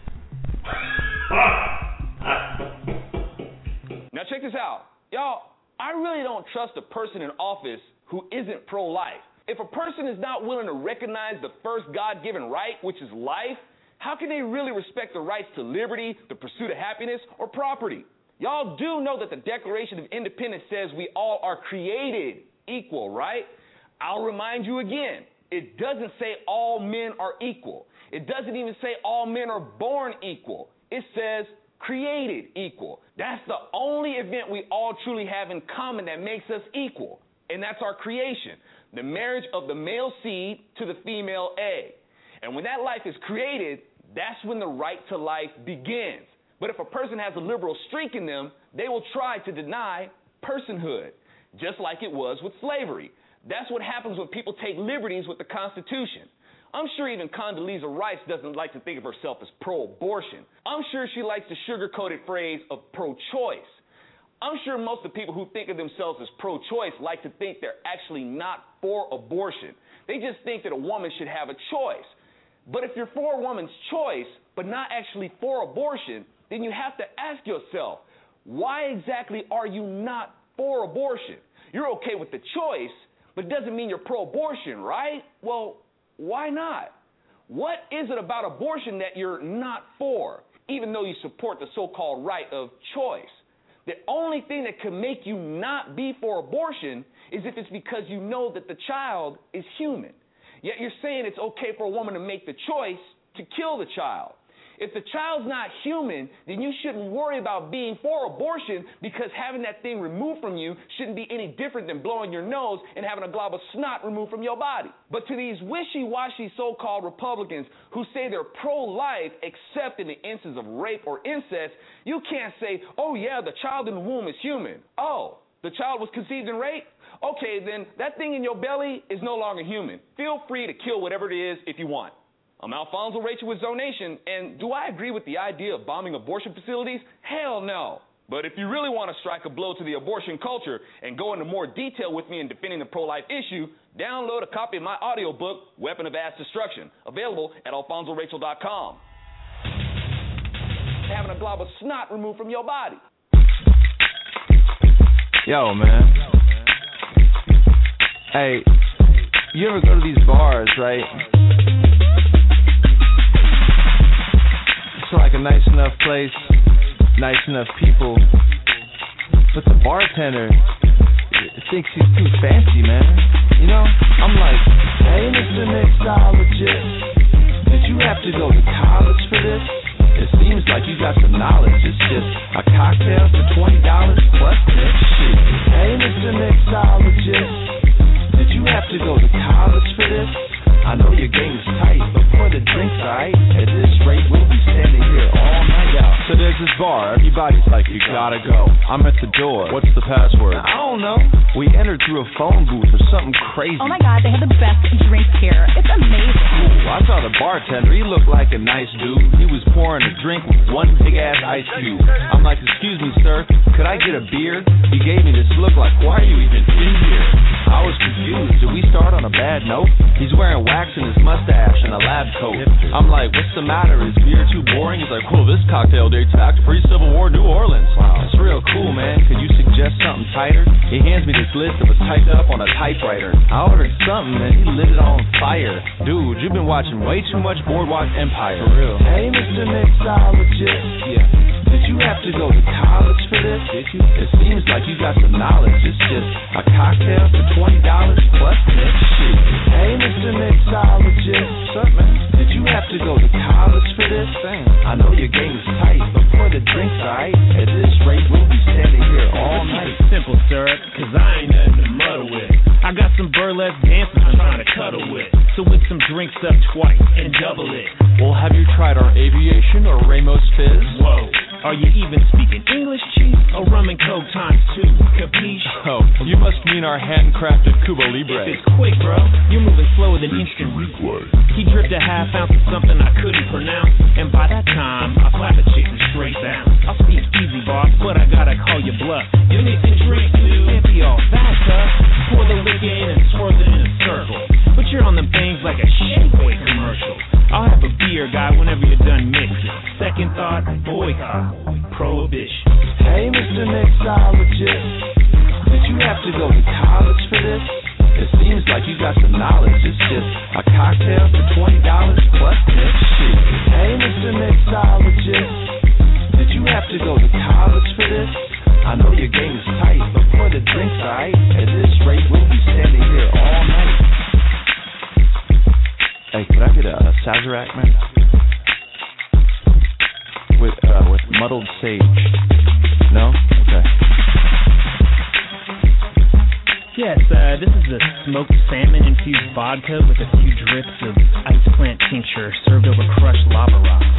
Now check this out. Y'all, I really don't trust a person in office who isn't pro-life. If a person is not willing to recognize the first God-given right, which is life, how can they really respect the rights to liberty, the pursuit of happiness, or property? Y'all do know that the Declaration of Independence says we all are created equal, right? I'll remind you again, it doesn't say all men are equal. It doesn't even say all men are born equal. It says created equal. That's the only event we all truly have in common that makes us equal, and that's our creation, the marriage of the male seed to the female egg. And when that life is created, that's when the right to life begins. But if a person has a liberal streak in them, they will try to deny personhood, just like it was with slavery. That's what happens when people take liberties with the Constitution. I'm sure even Condoleezza Rice doesn't like to think of herself as pro-abortion. I'm sure she likes the sugar-coated phrase of pro-choice. I'm sure most of the people who think of themselves as pro-choice like to think they're actually not for abortion. They just think that a woman should have a choice. But if you're for a woman's choice, but not actually for abortion, then you have to ask yourself, why exactly are you not for abortion? You're okay with the choice, but it doesn't mean you're pro-abortion, right? Well, why not? What is it about abortion that you're not for, even though you support the so-called right of choice? The only thing that can make you not be for abortion is if it's because you know that the child is human. Yet you're saying it's okay for a woman to make the choice to kill the child. If the child's not human, then you shouldn't worry about being for abortion, because having that thing removed from you shouldn't be any different than blowing your nose and having a glob of snot removed from your body. But to these wishy-washy so-called Republicans who say they're pro-life except in the instance of rape or incest, you can't say, oh yeah, the child in the womb is human. Oh, the child was conceived in rape? Okay, then that thing in your belly is no longer human. Feel free to kill whatever it is if you want. I'm Alfonso Rachel with Zonation, and do I agree with the idea of bombing abortion facilities? Hell no. But if you really want to strike a blow to the abortion culture and go into more detail with me in defending the pro-life issue, download a copy of my audiobook, Weapon of Mass Destruction, available at alfonso rachel dot com. Having a glob of snot removed from your body. Yo, man. Hey, you ever go to these bars, right? It's like a nice enough place, nice enough people, but the bartender thinks he's too fancy, man. You know, I'm like, hey, Mister Mixologist, did you have to go to college for this? It seems like you got some knowledge. It's just a cocktail for twenty dollars plus tip. Shit. Hey, Mister Mixologist, did you have to go to college for this? I know your game is tight, but for the drinks, alright? At this rate, we'll be standing here all night out. So there's this bar, everybody's like, you gotta go. I'm at the door, what's the password? I don't know. We entered through a phone booth or something crazy. Oh my god, they have the best drinks here. It's amazing. Ooh, I saw the bartender, he looked like a nice dude. He was pouring a drink with one big ass ice cube. I'm like, excuse me, sir, could I get a beer? He gave me this look like, why are you even in here? I was confused, did we start on a bad note? He's wearing wax in his mustache and a lab coat. I'm like, what's the matter? Is beer too boring? He's like, well, this cocktail dates back to pre-Civil War New Orleans. Wow, it's real cool, man. Could you suggest something tighter? He hands me this list that was typed up on a typewriter. I ordered something and he lit it on fire. Dude, you've been watching way too much Boardwalk Empire. For real. Hey, Mister Mixologist. Yeah. Did you have to go to college for this? Did you? It seems like you got some knowledge. It's just a cocktail for twenty dollars plus tip. Shit. Hey, Mister Mixologist. What's up, man? Did you have to go to college for this? Damn. I know your game is tight, but for the drinks, alright? At this rate, we'll be standing here all night. Simple, sir, cause I ain't nothing to muddle with. I got some burlesque dancers I'm trying to cuddle with. So with some drinks up twice and double it. Well, have you tried our aviation or Ramos Fizz? Whoa. Are you even speaking English, Chief? Or rum and coke times two? Capiche? Oh, you must mean our handcrafted Cuba Libre. If it's quick, bro, you're moving slower than instant replay. He dripped a half ounce of something I couldn't pronounce, and by that time, I slap a chick and straight down. I'll speak easy, boss, but I gotta call you bluff. You need to drink, dude. Can't be all that tough. Pour the liquor in and swirl it in a circle. But you're on them things like a Shake Boy commercial. I'll have a beer, guy, whenever you're done mixing. Second thought, boycott, prohibition. Hey, Mister Mixologist, did you have to go to college for this? It seems like you got some knowledge. It's just a cocktail for twenty dollars plus tip. Shit. Hey, Mister Mixologist, did you have to go to college for this? I know your game is tight, but for the drinks, alright? At this rate, we'll be standing here all night. Hey, could I get a, a Sazerac, man? With uh, with muddled sage. No? Okay. Yes, uh, this is a smoked salmon-infused vodka with a few drips of ice plant tincture served over crushed lava rocks.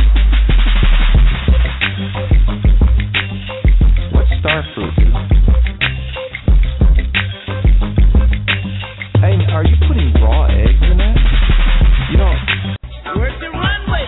What's star fruit, dude? Hey, are you putting raw eggs in that? You know... Where's the runway?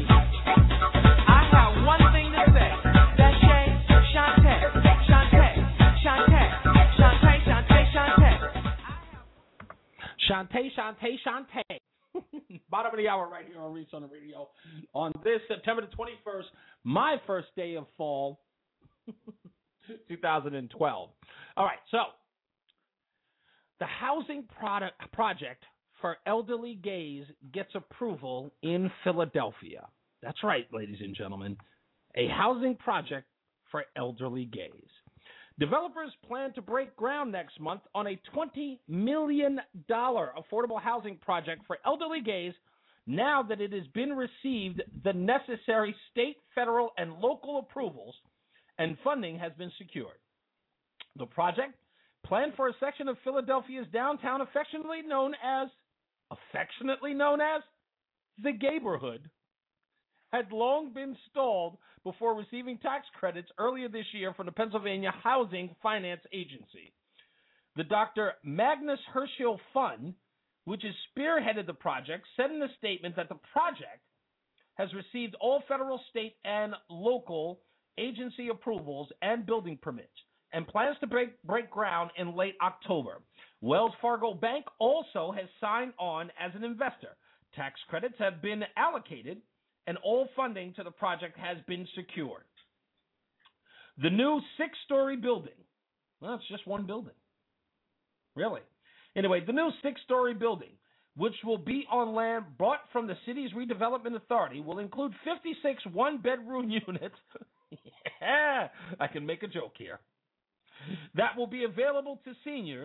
I got one thing to say. That's Shay, Shantae, Shantae, Shantae, Shantae, Shantae, Shantae. Shantae, Shantae, Shantae. Bottom of the hour right here on Reach on the Radio on this September the twenty-first, my first day of fall, two thousand twelve. All right, so the housing product project for elderly gays gets approval in Philadelphia. That's right, ladies and gentlemen, a housing project for elderly gays. Developers plan to break ground next month on a twenty million dollars affordable housing project for elderly gays now that it has been received the necessary state, federal, and local approvals and funding has been secured. The project, planned for a section of Philadelphia's downtown affectionately known as, affectionately known as, the Gayborhood, had long been stalled before receiving tax credits earlier this year from the Pennsylvania Housing Finance Agency. The Doctor Magnus Hirschel Fund, which has spearheaded the project, said in a statement that the project has received all federal, state, and local agency approvals and building permits and plans to break, break ground in late October. Wells Fargo Bank also has signed on as an investor. Tax credits have been allocated and all funding to the project has been secured. The new six-story building, well, it's just one building. Really. Anyway, the new six-story building, which will be on land bought from the city's redevelopment authority, will include fifty-six one-bedroom units. Yeah, I can make a joke here. That will be available to seniors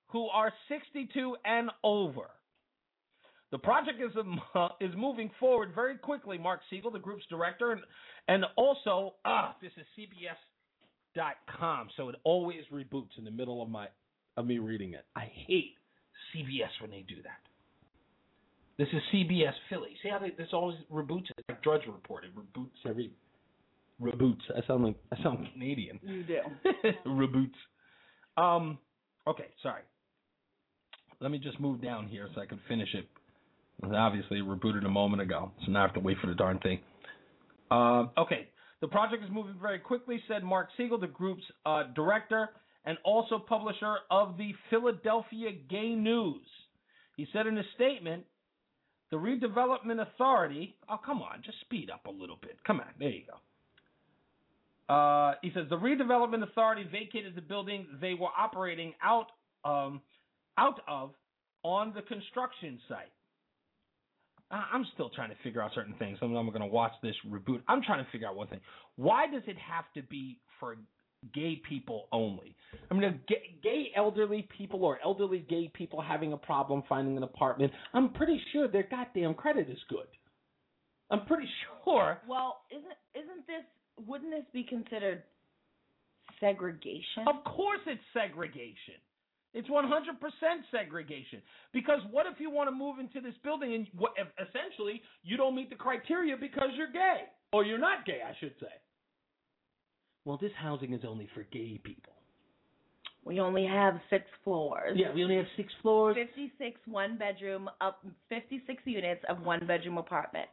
who are sixty-two and over. The project is uh, is moving forward very quickly, Mark Siegel, the group's director, and, and also, ah, this is C B S dot com, so it always reboots in the middle of my of me reading it. I hate C B S when they do that. This is C B S Philly. See how they, this always reboots? It's like Drudge Report. It reboots every reboots. I sound like I sound Canadian. You do. Reboots. Um. Okay. Sorry. Let me just move down here so I can finish it. Obviously, it rebooted a moment ago, so now I have to wait for the darn thing. Uh, okay. The project is moving very quickly, said Mark Siegel, the group's uh, director and also publisher of the Philadelphia Gay News. He said in a statement, the Redevelopment Authority, oh, come on, just speed up a little bit. Come on, there you go. Uh, he says, the Redevelopment Authority vacated the building they were operating out, um, out of on the construction site. I'm still trying to figure out certain things. I'm, I'm going to watch this reboot. I'm trying to figure out one thing. Why does it have to be for gay people only? I mean, gay, gay elderly people or elderly gay people having a problem finding an apartment, I'm pretty sure their goddamn credit is good. I'm pretty sure. Well, isn't isn't this, wouldn't this be considered segregation? Of course it's segregation. It's one hundred percent segregation. Because what if you want to move into this building and what, essentially you don't meet the criteria because you're gay? Or you're not gay, I should say. Well, this housing is only for gay people. We only have six floors. Yeah, we only have six floors. fifty-six one-bedroom, up fifty-six units of one-bedroom apartment.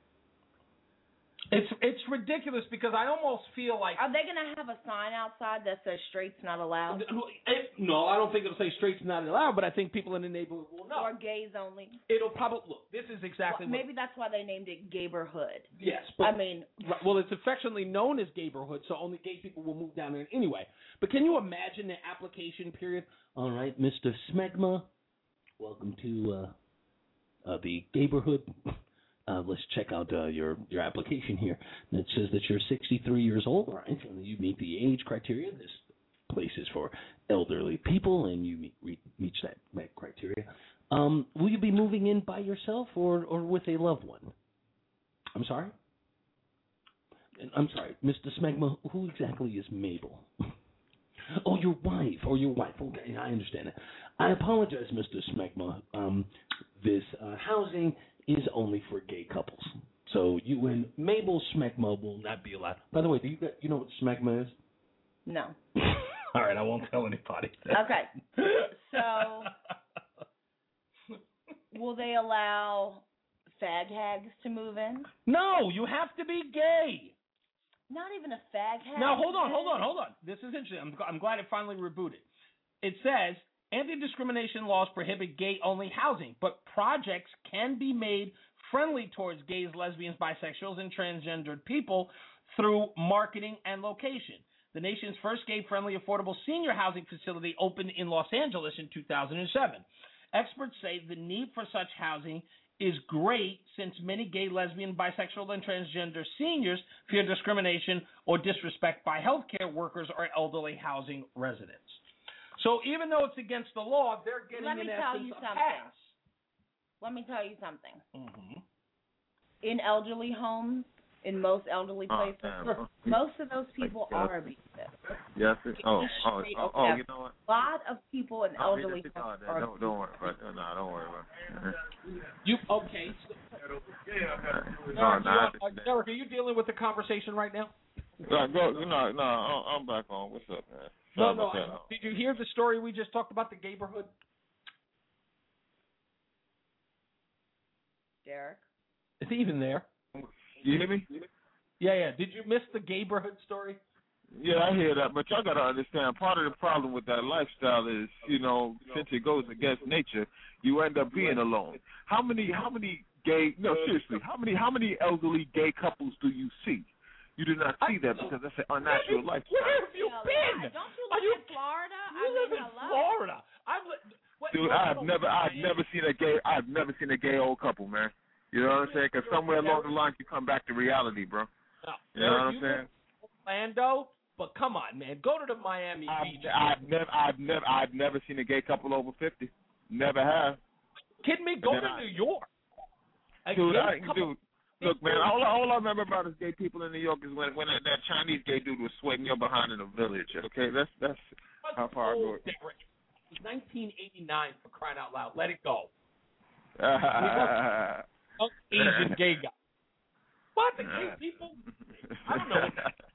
It's it's ridiculous because I almost feel like... Are they going to have a sign outside that says straight's not allowed? No, I don't think it'll say straight's not allowed, but I think people in the neighborhood will know. Or gays only? It'll probably... Look, this is exactly well, what... Maybe that's why they named it Gayborhood. Yes, but... I mean... Well, it's affectionately known as Gayborhood, so only gay people will move down there anyway. But can you imagine the application period? All right, Mister Smegma, welcome to uh, uh, the Gayborhood. Uh, let's check out uh, your your application here. And it says that you're sixty-three years old, right? And you meet the age criteria. This place is for elderly people, and you meet re- reach that, that criteria. Um, will you be moving in by yourself or, or with a loved one? I'm sorry? I'm sorry, Mister Smegma, who exactly is Mabel? Oh, your wife, or your wife. Okay, I understand that. I apologize, Mister Smegma. Um, this uh, housing is only for gay couples. So you and Mabel Smegma will not be allowed. By the way, do you you know what Smegma is? No. All right, I won't tell anybody. Okay. So, will they allow fag hags to move in? No, you have to be gay. Not even a fag hag? Now, hold on, hold on, hold on. This is interesting. I'm, I'm glad it finally rebooted. It says, anti-discrimination laws prohibit gay-only housing, but projects can be made friendly towards gays, lesbians, bisexuals, and transgendered people through marketing and location. The nation's first gay-friendly affordable senior housing facility opened in Los Angeles in two thousand seven. Experts say the need for such housing is great since many gay, lesbian, bisexual, and transgender seniors fear discrimination or disrespect by healthcare workers or elderly housing residents. So even though it's against the law, they're getting Let me in tell essence you a something. pass. Let me tell you something. Mm-hmm. In elderly homes, in most elderly places, Oh, most of those people Like, are abusive. Yes. It, oh, oh, oh, oh, you know what? A lot of people in I'll read elderly it. homes No, are don't, don't worry about it. No, don't worry about it. You okay? No, no, Eric, I you, uh, Eric, are you dealing with the conversation right now? No, go, no, no, I'm back on. What's up, man? No, Sorry no. about that. I, did you hear the story we just talked about, the Gayborhood? Derek? Is he even there? You hear me? Yeah, yeah. Did you miss the Gayborhood story? Yeah, I hear that, but y'all gotta understand. Part of the problem with that lifestyle is, you know, since it goes against nature, you end up being alone. How many, how many gay? No, seriously, how many, how many elderly gay couples do you see? You do not see that because that's an unnatural lifestyle. Where have you been? Don't you Are live you, in Florida? You I live mean, in hello? Florida. I've li- what, Dude, I've never, I've never seen a gay, I've never seen a gay old couple, man. You know what I'm saying? Because somewhere along the line, you come back to reality, bro. No, You know what I'm you saying? live in Orlando, But come on, man, go to the Miami I've, Beach. I've never, I've never, I've never seen a gay couple over fifty. Never have. Kidding me? Go to I, New York. A dude, gay I, couple- dude, look, man. All, all I remember about is gay people in New York is when when that, that Chinese gay dude was sweating your behind in a village. Okay, that's that's how far I go. It was nineteen eighty-nine, for crying out loud. Let it go. Uh, Asian gay guy. What, the gay people? I don't know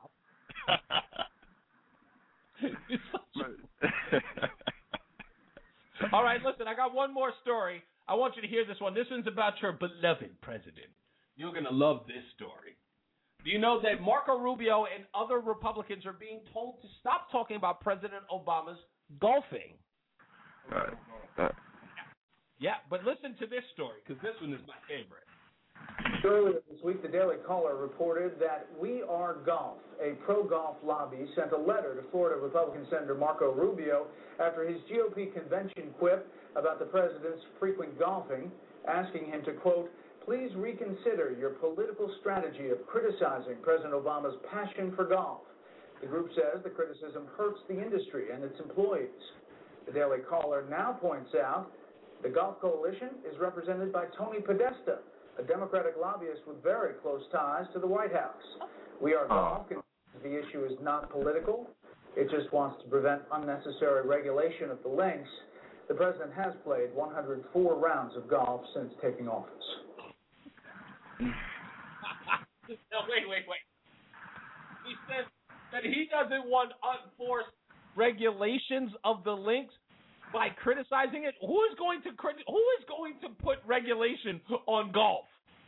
what All right, listen, I got one more story. I want you to hear this one. This one's about your beloved president. You're going to love this story. Do you know that Marco Rubio and other Republicans are being told to stop talking about President Obama's golfing? Right. Uh, Yeah, but listen to this story, because this one is my favorite. Earlier this week, the Daily Caller reported that We Are Golf, a pro-golf lobby, sent a letter to Florida Republican Senator Marco Rubio after his G O P convention quip about the president's frequent golfing, asking him to, quote, please reconsider your political strategy of criticizing President Obama's passion for golf. The group says the criticism hurts the industry and its employees. The Daily Caller now points out the Golf Coalition is represented by Tony Podesta, a Democratic lobbyist with very close ties to the White House. We Are Golf, the issue is not political. It just wants to prevent unnecessary regulation of the links. The president has played one hundred four rounds of golf since taking office. No, wait, wait, wait. He says that he doesn't want unforced regulations of the links by criticizing it. Who is going to crit- who is going to put regulation on golf?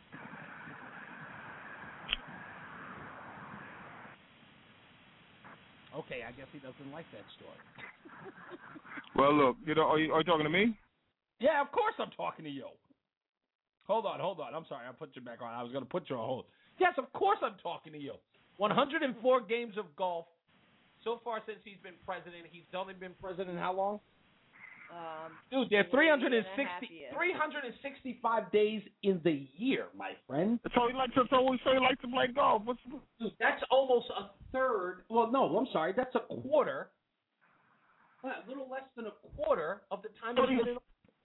Okay, I guess he doesn't like that story. well, look, you know, are you, are you talking to me? Yeah, of course I'm talking to you. Hold on, hold on. I'm sorry, I put you back on. I was going to put you on hold. Yes, of course I'm talking to you. one hundred four games of golf so far since he's been president. He's only been president how long? Um, Dude, there are three hundred sixty, years. three hundred sixty-five days in the year, my friend. So he likes to, so he, so he likes to play golf. What's, Dude, that's almost a third. Well, no, I'm sorry. That's a quarter. A little less than a quarter of the time he's been in.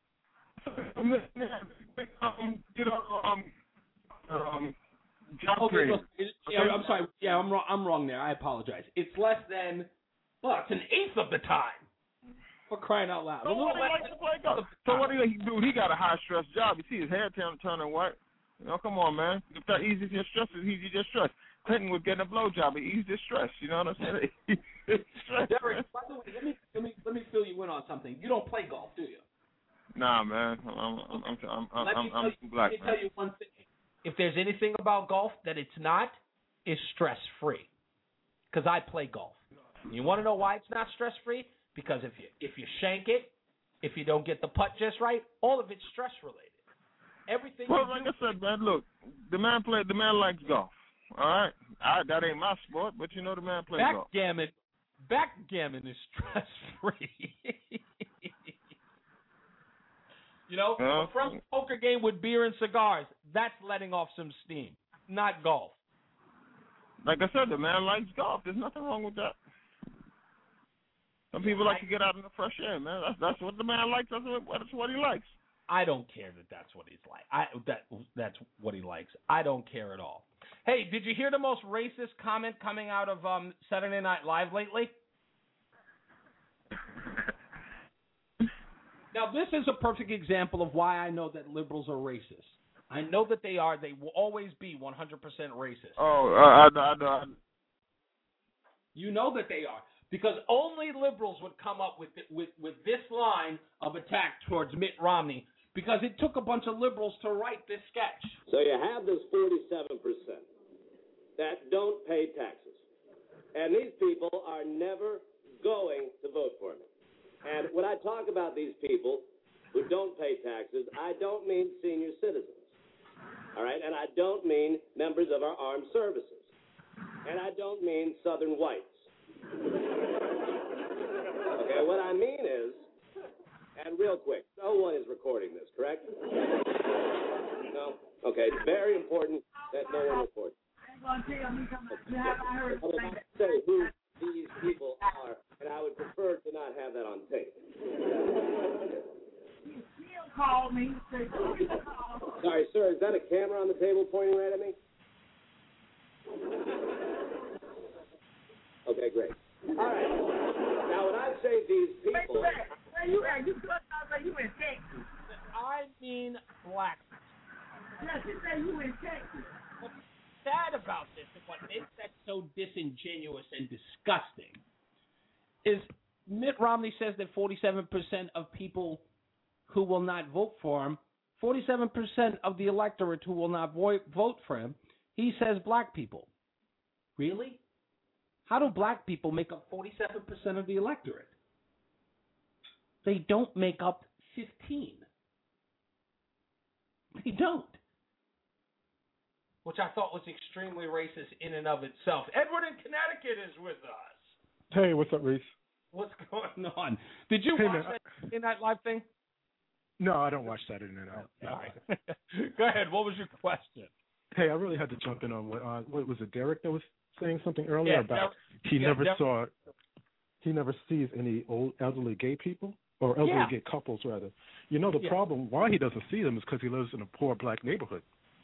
Um, you know, um, um, okay, look, it, yeah, I'm sorry. Yeah, I'm wrong. I'm wrong there. I apologize. It's less than. Well, it's an eighth of the time. For crying out loud. So what, he likes to play golf. So what do you do? He got a high stress job. You see his hair turn, turning white. You know, come on, man. If that eases your stress, it eases your stress. Clinton was getting a blowjob. It eased his stress. You know what I'm saying? Derek, by the way, let me let me let me fill you in on something. You don't play golf, do you? Nah, man. I'm I'm I'm I'm I'm, let I'm, me I'm tell you, black. Let me man. tell you one thing. If there's anything about golf that it's not, it's stress free. Because I play golf. You want to know why it's not stress free? Because if you if you shank it, if you don't get the putt just right, all of it's stress related. Everything. Well, you like do, I said, man, look, the man play, the man likes golf. All right, I, that ain't my sport, but you know the man plays golf. Backgammon, backgammon is stress free. You know, uh, a front poker game with beer and cigars, that's letting off some steam, not golf. Like I said, the man likes golf. There's nothing wrong with that. Some people like to get out in the fresh air, man. That's that's what the man likes. That's what that's what he likes. I don't care that that's what he's like. I that that's what he likes. I don't care at all. Hey, did you hear the most racist comment coming out of um, Saturday Night Live lately? Now, this is a perfect example of why I know that liberals are racist. I know that they are. They will always be one hundred percent racist. Oh, I, I, I, I, You know that they are. Because only liberals would come up with, with with this line of attack towards Mitt Romney, because it took a bunch of liberals to write this sketch. So you have this forty-seven percent that don't pay taxes. And these people are never going to vote for me. And when I talk about these people who don't pay taxes, I don't mean senior citizens. All right? And I don't mean members of our armed services. And I don't mean Southern whites. Okay, what I mean is, and real quick, no one is recording this, correct? No? Okay, it's very important that no one records. Okay. I'm about to say who these Okay, great. All right. Now, when I say these people... Where you at? You you in Texas. I mean black. Yes, you say you in Texas. What's sad about this and what makes that so disingenuous and disgusting is Mitt Romney says that forty-seven percent of people who will not vote for him, forty-seven percent of the electorate who will not vo- vote for him, he says black people. Really? How do black people make up forty-seven percent of the electorate? They don't make up fifteen. They don't. Which I thought was extremely racist in and of itself. Edward in Connecticut is with us. Hey, what's up, Reese? What's going on? Did you Hey, watch man, that Saturday Night Live thing? No, I don't watch Saturday Night Live. All right. Go ahead. What was your question? Hey, I really had to jump in on what, uh, what was it, Derek that was saying something earlier Yeah, about Derek- he yeah, never Derek- saw, he never sees any old elderly gay people, or elderly Yeah. gay couples, rather. You know, the Yeah. problem, why he doesn't see them is because he lives in a poor black neighborhood.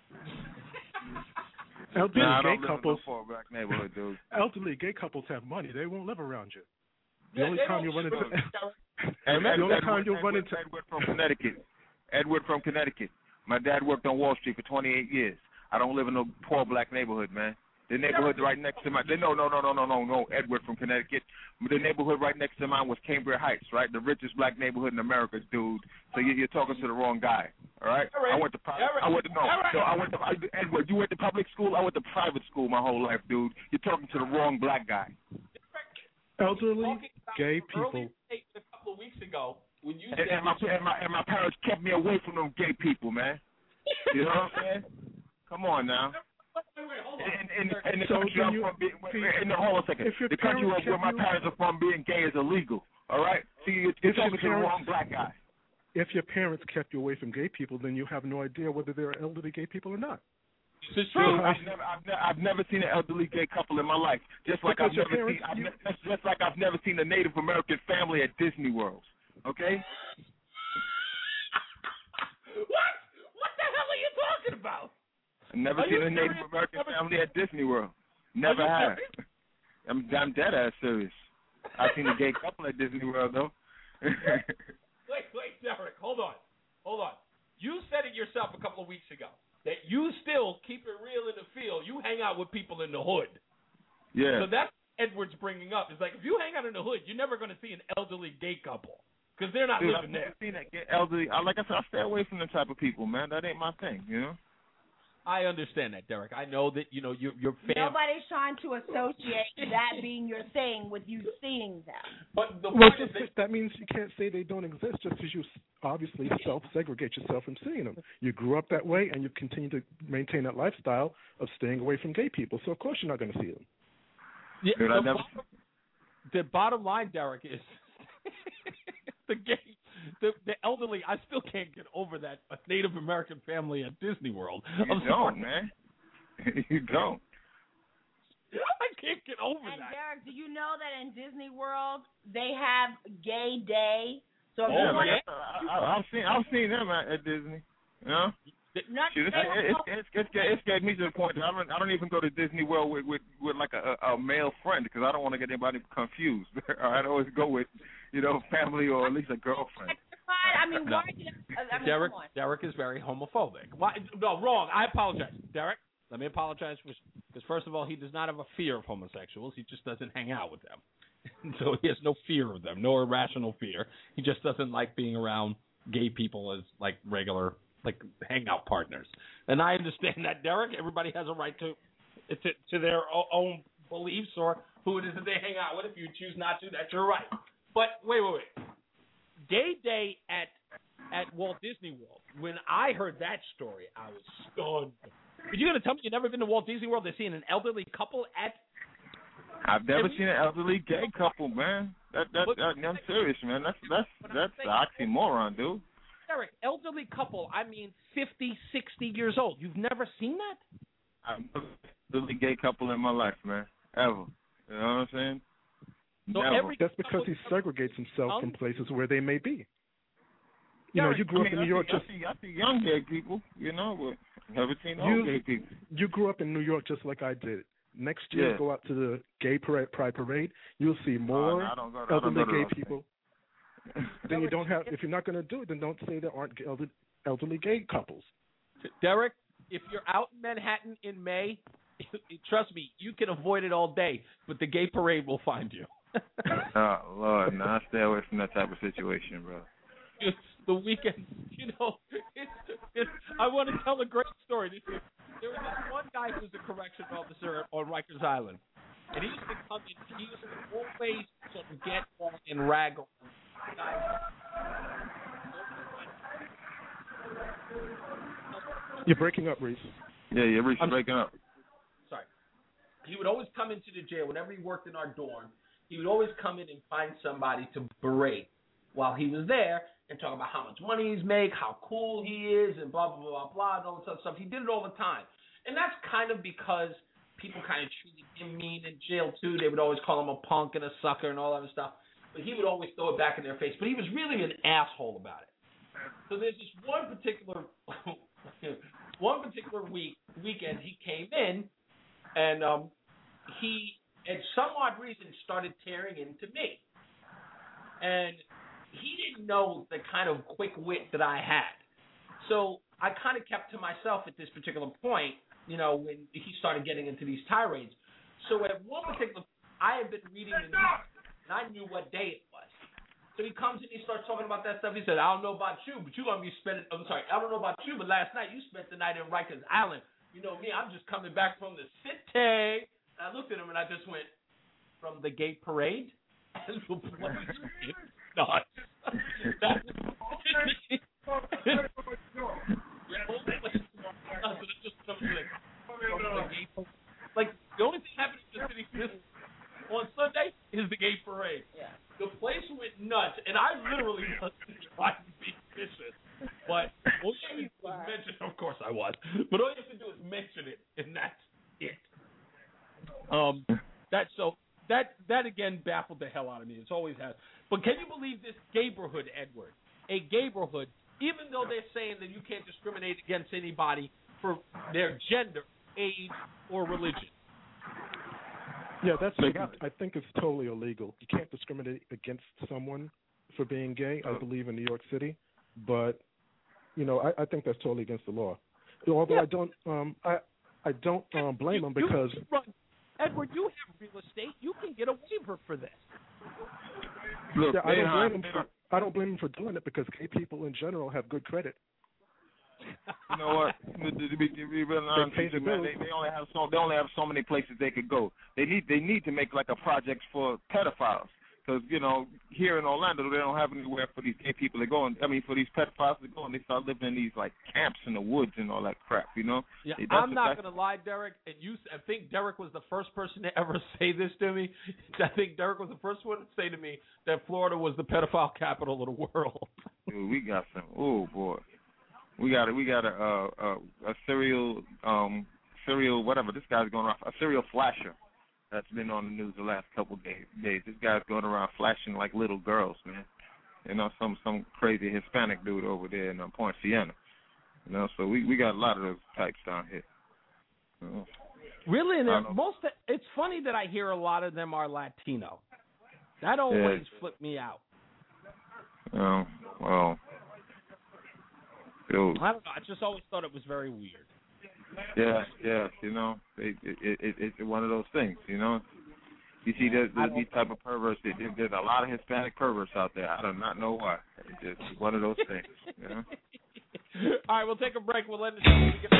Elderly Nah, I gay don't live in no couples, poor black neighborhood, dude. elderly gay couples have money. They won't live around you. The Yeah, only they time don't you run into, live Ed, the Ed, only Edward, time you'll Edward, run into, Edward from Connecticut. Edward from Connecticut. My dad worked on Wall Street for twenty-eight years. I don't live in no poor black neighborhood, man. The neighborhood right next to my, no, no, no, no, no, no, no, Edward from Connecticut. The neighborhood right next to mine was Cambria Heights, right? The richest black neighborhood in America, dude. So you, you're talking to the wrong guy, all right? Eric, I went to private. Eric, I went to no, Eric. no. I went to I, Edward. You went to public school. I went to private school my whole life, dude. You're talking to the wrong black guy. elderly Talking about gay the people. earlier debate a couple of weeks ago when you And, said and my and my and my parents kept me away from them gay people, man. You know what I'm saying? Come on now. Wait, wait, wait, hold on. In, in, in the So country then I'm you- from, being, see, in the hold on a second. if your The country where, parents where my kept you- parents are from, being gay is illegal. All right. See, you're, you're If your talking to the parents- wrong black guy. If your parents kept you away from gay people, then you have no idea whether they're elderly gay people or not. This is Dude, true. I've never, I've, ne- I've never seen an elderly gay couple in my life. Just like Because I've your never parents- seen, I've you- ne- just, just like I've never seen a Native American family at Disney World. Okay. What? What the hell are you talking about? I've never Are seen you a Native serious? American Never- family at Disney World. Never you have. serious? I'm, I'm dead ass serious. I've seen a gay couple at Disney World though. Wait, wait, Derek, hold on. Hold on. You said it yourself a couple of weeks ago that you still keep it real in the field. You hang out with people in the hood. Yeah. So that's what Edward's bringing up. It's like if you hang out in the hood, you're never going to see an elderly gay couple because they're not Dude, I've living never there. seen that gay elderly. I, like I said, I stay away from them type of people, man. That ain't my thing, you know. I understand that, Derek. I know that you know your your family. Nobody's trying to associate that being your thing with you seeing them. But the Well, point is just, that means you can't say they don't exist just because you obviously self-segregate yourself from seeing them. You grew up that way, and you continue to maintain that lifestyle of staying away from gay people. So, of course, you're not going to see them. Yeah, Dude, the, I never. bottom, the bottom line, Derek, is the gay, the, the elderly. I still can't get over that a Native American family at Disney World. You I'm don't, sorry. man. You don't. I can't get over And that. Derek, do you know that in Disney World they have Gay Day? So if Yeah, you want man. I, I, I've seen I've seen them at, at Disney. You know. not Shit, it's, it's, it's, it's, it's getting me to the point that I don't, I don't even go to Disney World with, with, with like a, a male friend because I don't want to get anybody confused. I'd always go with, you know, family or at least a girlfriend. I mean, No. why? Did, I mean, Derek, come on. Derek is very homophobic. Why? No, wrong. I apologize, Derek. Let me apologize because first of all, he does not have a fear of homosexuals. He just doesn't hang out with them, so he has no fear of them, no irrational fear. He just doesn't like being around gay people as like regular like hangout partners. And I understand that, Derek. Everybody has a right to to, to their o- own beliefs or who it is that they hang out with. If you choose not to, that's your right. But wait, wait, wait. Gay Day at at Walt Disney World. When I heard that story, I was stunned. Are you going to tell me you've never been to Walt Disney World? They're seeing an elderly couple at. I've never seen an elderly gay couple, man. That that, that I'm serious, man. That's that's that's the oxymoron, dude. Derek, elderly couple. I mean, fifty, sixty years old. You've never seen that? I've never seen an elderly gay couple in my life, man. Ever. You know what I'm saying? So Never. every That's because he segregates himself from places where they may be. You know, Derek, you grew I up mean, in New I York see, just I see, I see young gay people, you know, but never seen old You- gay people. you grew up in New York just like I did. next year Yeah. go out to the gay parade, pride parade, you'll see more no, I don't go- I don't elderly go to gay those people. Then you don't have. If you're not going to do it, then don't say there aren't elderly, elderly gay couples. Derek, if you're out in Manhattan in May, trust me, you can avoid it all day, but the gay parade will find you. Oh Lord, no, I stay away from that type of situation, bro. It's the weekend, you know. It's, it's, I want to tell a great story. This is, there was this one guy who was a correction officer on Rikers Island, and he used to come in. He used to always sort of get on and rag on guys. You're breaking up, Reese. Yeah, yeah, Reese, I'm breaking up. Sorry. He would always come into the jail whenever he worked in our dorm. He would always come in and find somebody to berate while he was there and talk about how much money he's make, how cool he is, and blah, blah, blah, blah, and all this other stuff. He did it all the time. And that's kind of because people kind of treated him mean in jail, too. They would always call him a punk and a sucker and all that other stuff. But he would always throw it back in their face. But he was really an asshole about it. So there's this one particular one particular week weekend he came in, and um, he, at some odd reason, started tearing into me. And he didn't know the kind of quick wit that I had. So I kind of kept to myself at this particular point, you know, when he started getting into these tirades. So at one particular, I had been reading the news, and I knew what day it was. So he comes in, he starts talking about that stuff. He said, I don't know about you, but you're going to be spending, I'm sorry, I don't know about you, but last night you spent the night in Rikers Island. You know me, I'm just coming back from the city. And I looked at him and I just went, from the gay parade? And the place went nuts. That like, the only thing happening in the city this on Sunday is the gay parade. Yeah. The place went nuts, and I literally wasn't trying to be vicious. But all you have to do is mention, of course I was, but all you have to do is mention it, and that's it. Um, that so that that again baffled the hell out of me. It's always has. But can you believe this gayborhood, Edward? A gayborhood, even though they're saying that you can't discriminate against anybody for their gender, age, or religion. Yeah, that's. I think it's totally illegal. You can't discriminate against someone for being gay. I believe in New York City, but you know, I, I think that's totally against the law. Although yeah. I don't, um, I I don't um, blame them because. You run, Edward, you have real estate. You can get a waiver for this. Look, yeah, I don't are, blame them for. I don't blame them for doing it because gay people in general have good credit. You know what? To be, to be real honest with you, man, they, they only have so they only have so many places they could go. They need they need to make like a project for pedophiles because you know here in Orlando they don't have anywhere for these gay people to go. And I mean for these pedophiles to go, and they start living in these like camps in the woods and all that crap. You know? Yeah, that's I'm not that's, gonna lie, Derek. And you, I think Derek was the first person to ever say this to me. I think Derek was the first one to say to me that Florida was the pedophile capital of the world. Dude, we got some. Oh boy. We got a, we got a, a, a, a serial, um, serial whatever. This guy's going around a serial flasher that's been on the news the last couple of days. This guy's going around flashing like little girls, man. You know, some some crazy Hispanic dude over there in um, Point Siena. You know, so we, we got a lot of those types down here. You know? Really, and most. It's funny that I hear a lot of them are Latino. That always yeah. flipped me out. Oh well. Dude. I don't know. I just always thought it was very weird. Yeah, yeah. You know, it, it, it, it's one of those things. You know, you see there's, there's these type of perverts. There's, there's a lot of Hispanic perverts out there. I do not know why. It's just one of those things. You know. All right, we'll take a break. We'll end the show.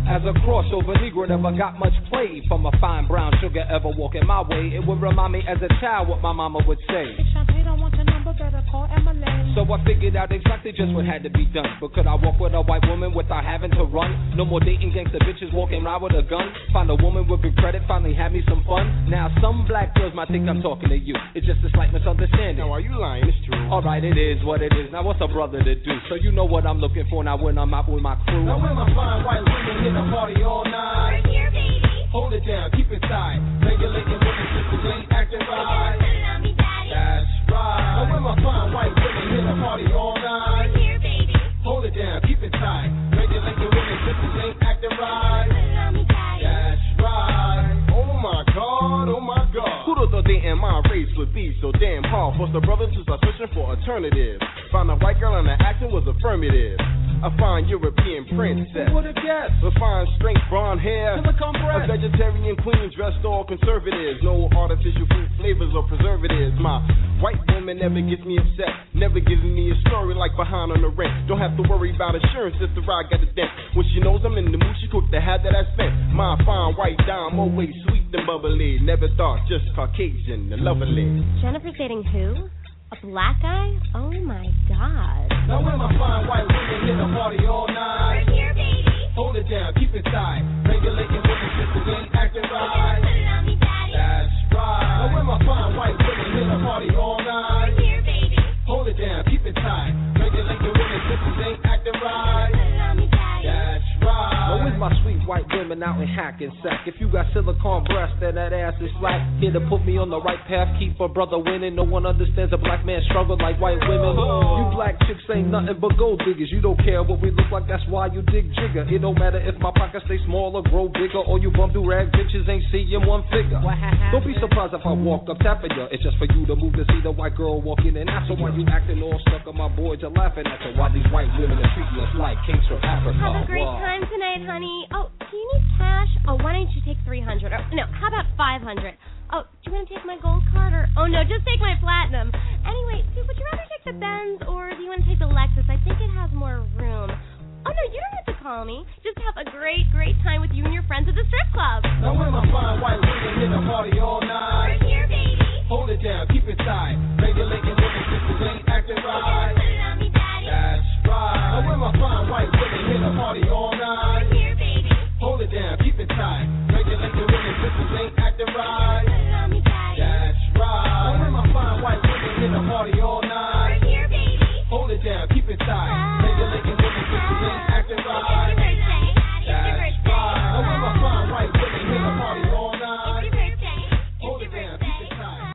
As a crossover Negro never got much play. From a fine brown sugar ever walking my way, it would remind me as a child what my mama would say. If Shantae don't want your number, better call Emily. So I figured out exactly just what had to be done. But could I walk with a white woman without having to run? No more dating gangster bitches walking around with a gun. Find a woman with big credit, finally have me some fun. Now some black girls might think I'm talking to you. It's just a slight misunderstanding. Now are you lying? It's true. Alright, it is what it is. Now what's a brother to do? So you know what I'm looking for now when I'm out with my crew. Now when my fine white women hit the party all night. We're here, baby. Hold it down, keep it tight. Regulating women sisters ain't acting right. Put it on me, daddy. That's right. Now when my fine white women hit the party all night. We're here, baby. Hold it down, keep it tight. Regulating women sisters ain't acting right. Put it on me, daddy. That's right. Oh my God, oh my God. Who'd have thought dating my race would be so damn hard? Forced the brothers to start searching for alternatives. Found a white girl and the action was affirmative. A fine European princess. Who would've guessed? With fine strength, blonde hair. Silicone breast. A vegetarian queen dressed all conservatives. No artificial food flavors or preservatives. My white woman never gets me upset. Never gives me a story like behind on the rent. Don't have to worry about insurance if the ride got a dent. When she knows I'm in the mood, she cook the hat that I spent. My fine white dime, always sweet and bubbly. Never thought, just Caucasian and lovely. Jennifer's dating who? A black guy? Oh my God. Now when my fine white women hit the party all night. We're here, baby. Hold it down, keep it tight. Regulating women sisters ain't acting right. Put it on me, daddy. That's right. Now when my fine white women hit the party all night. We're here, baby. Hold it down, keep it tight. Regulating women sisters ain't acting right. Put it on me, daddy. That's right. Now where's my sweet white women out in Hackensack? If you got silicone breasts, then that ass is slack. Here to put me on the right path, keep a brother winning. No one understands a black man's struggle like white women. You black chicks ain't nothing but gold diggers. You don't care what we look like, that's why you dig jigger. It don't matter if my pockets stay small or grow bigger. Or you bum do rag bitches ain't seeing one figure. Don't be surprised if I walk up tapping you. It's just for you to move to see the white girl walking in. That's why you acting all stuck on my boys are laughing at you. Why these white women are treating us like kings from Africa. Have a great wow. time tonight, honey. Oh, do you need cash? Oh, why don't you take three hundred? Or, no, how about five hundred? Oh, do you want to take my gold card or? Oh no, just take my platinum. Anyway, dude, would you rather take the Benz or do you want to take the Lexus? I think it has more room. Oh no, you don't have to call me. Just have a great, great time with you and your friends at the strip club. Now when my fine white women hit the party all night. We're here, baby. Hold it down, keep it tight. Regulating women sisters ain't acting right. Put it on me, daddy. That's right. Now when my fine white women hit the party all night. We're here, baby. Hold it down, keep it tight. Regulating women sisters ain't acting right. Put it on me, daddy. That's right. Now when my fine white women hit the party all night. We're here, baby. Hold it down, keep it tight. Regulating women sisters ain't acting right. It's your birthday. It's your That's birthday. right. Now when my fine white women hit the party all night. It's your birthday. Hold it down, keep it tight.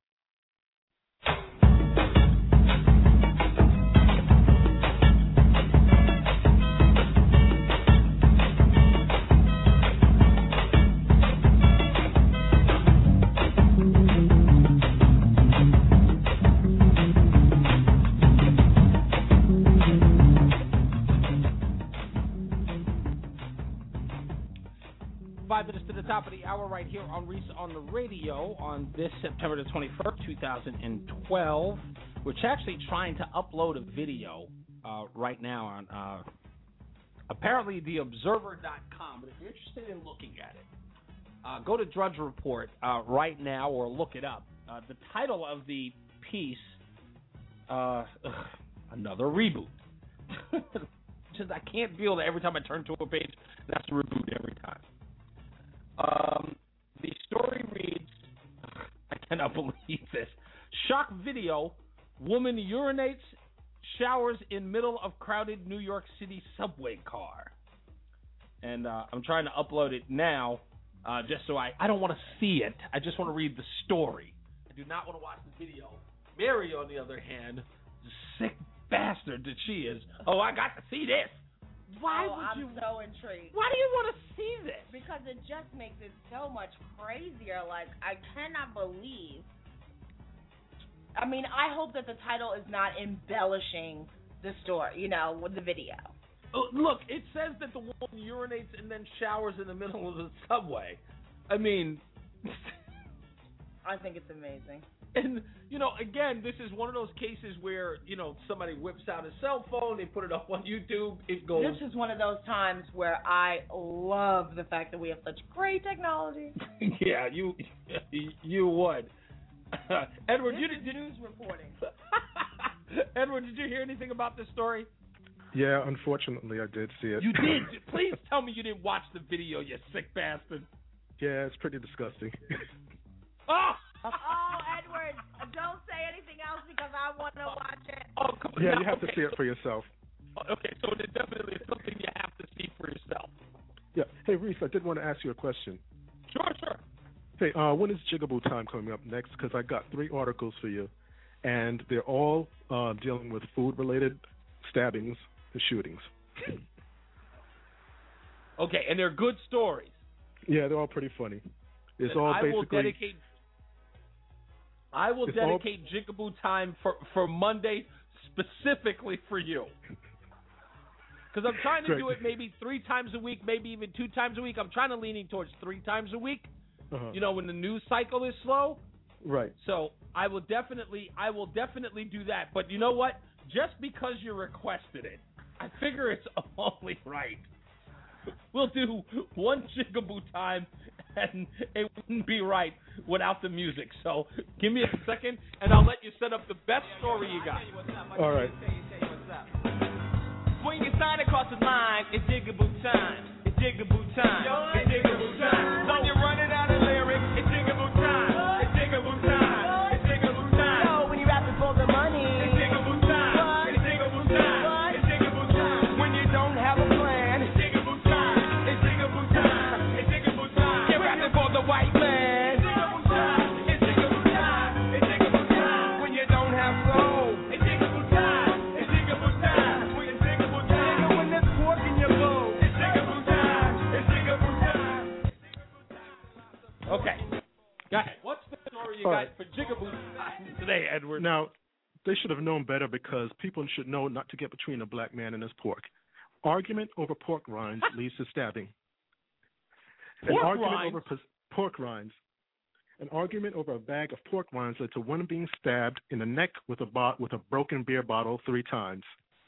Five minutes to the top of the hour right here on Reese on the radio on this September the twenty-first, two thousand twelve. We're actually trying to upload a video uh, right now on uh, apparently the observer dot com. But if you're interested in looking at it, uh, go to Drudge Report uh, right now or look it up. Uh, the title of the piece, uh, ugh, another reboot. Just I can't feel that every time I turn to a page, that's a reboot every time. Um, the story reads, I cannot believe this. Shock video, woman urinates, showers in middle of crowded New York City subway car. And uh, I'm trying to upload it now, uh, just so I, I don't want to see it. I just want to read the story. I do not want to watch the video. Mary, on the other hand, the sick bastard that she is. Oh, I got to see this. Why oh, would I'm you? so intrigued. Why do you want to see this? Because it just makes it so much crazier. Like, I cannot believe. I mean, I hope that the title is not embellishing the story, you know, with the video. Oh, look, it says that the woman urinates and then showers in the middle of the subway. I mean, I think it's amazing. And, you know, again, this is one of those cases where, you know, somebody whips out a cell phone, they put it up on YouTube, it goes. This is one of those times where I love the fact that we have such great technology. Yeah, you you would. Edward, this you did, did news reporting. Edward, did you hear anything about this story? Yeah, unfortunately, I did see it. You did? Please tell me you didn't watch the video, you sick bastard. Yeah, it's pretty disgusting. Oh! Oh, Edward, don't say anything else because I want to watch it. Oh, come on. Yeah, No, you have okay. to see it for yourself. Okay, so it definitely is something you have to see for yourself. Yeah. Hey, Reese, I did want to ask you a question. Sure, sure. Hey, uh, when is Jigaboo Time coming up next? Because I got three articles for you, and they're all uh, dealing with food-related stabbings and shootings. Okay, and they're good stories. Yeah, they're all pretty funny. It's And all I basically. will dedicate. I will It's dedicate Jigaboo Time for, for Monday specifically for you. Because I'm trying to Great. do it maybe three times a week, maybe even two times a week. I'm trying to leaning towards three times a week. Uh-huh. You know, when the news cycle is slow. Right. So I will definitely, I will definitely do that. But you know what? Just because you requested it, I figure it's only right. We'll do one Jigaboo Time, and it wouldn't be right without the music. So give me a second, and I'll let you set up the best story you got. All right. Swing your sign across the line, it's Jigaboo time. It's Jigaboo time. It's Jigaboo time. When you're running out of lyrics, it's Jigaboo time. It's Jigaboo time. It's Jigaboo time. Yo, when you're rapping for the money, it's Jigaboo time. It's Jigaboo time. It's Jigaboo time. When you don't have a plan, it's Jigaboo time. It's Jigaboo time. It's Jigaboo time. You're rapping for the white man. It's Jigaboo time. It's Jigaboo time. It's Jigaboo time. When you don't have soul, it's Jigaboo time. It's Jigaboo time. When you're Jigaboo time. When there's pork in your bowl, it's Jigaboo time. It's Jigaboo time. Okay. Go ahead. What's the story you All got right. for Jigaboo Time today, Edward? Now, they should have known better because people should know not to get between a black man and his pork. Argument over pork rinds leads to stabbing. An Pork argument rinds? over pos- pork rinds. An argument over a bag of pork rinds led to one being stabbed in the neck with a bo- with a broken beer bottle three times.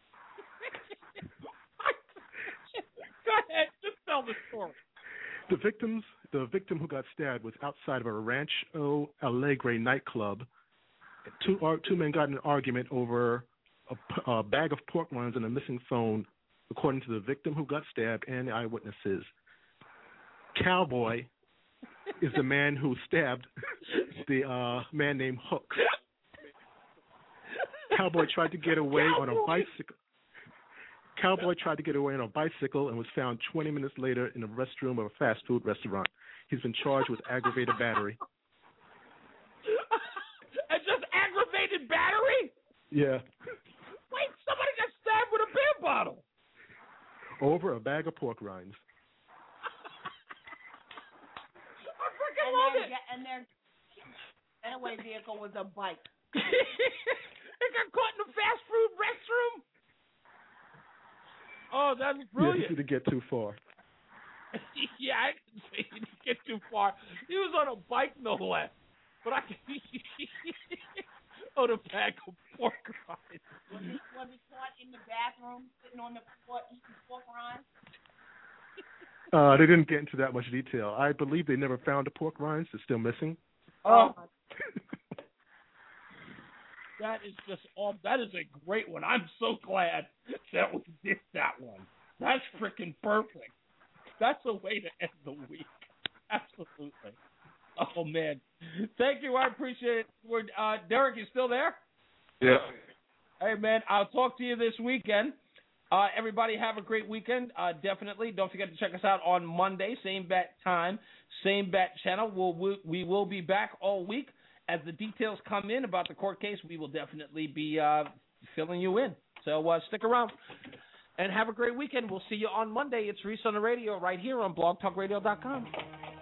Go ahead. Just tell the story. The victims, the victim who got stabbed was outside of a Rancho Alegre nightclub. Two ar- two men got in an argument over a, p- a bag of pork rinds and a missing phone, according to the victim who got stabbed and the eyewitnesses. Cowboy is the man who stabbed the uh, man named Hook. Cowboy tried to get away on a bicycle. Cowboy tried to get away on a bicycle and was found twenty minutes later in the restroom of a fast food restaurant. He's been charged with aggravated battery. And just aggravated battery? Yeah. Wait, somebody got stabbed with a beer bottle. Over a bag of pork rinds. I freaking And love their, it. and their getaway vehicle was a bike. It got caught in the fast food restroom. Oh, that's Yeah, he brilliant. didn't get too far. Yeah, I didn't say he didn't get too far. He was on a bike, no less. But I can on a bag of pork rinds. Was he, was he caught in the bathroom, sitting on the floor, eating pork rinds? Uh, they didn't get into that much detail. I believe they never found the pork rinds. They're still missing. Oh. That is just all. That is a great one. I'm so glad that we did that one. That's freaking perfect. That's a way to end the week. Absolutely. Oh man, thank you. I appreciate it. We're, uh, Derek, you still there? Yeah. Hey man, I'll talk to you this weekend. Uh, everybody have a great weekend. Uh, definitely. Don't forget to check us out on Monday, same bat time, same bat channel. We'll, we, we will be back all week. As the details come in about the court case, we will definitely be uh, filling you in. So uh, stick around and have a great weekend. We'll see you on Monday. It's Reese on the radio right here on blog talk radio dot com.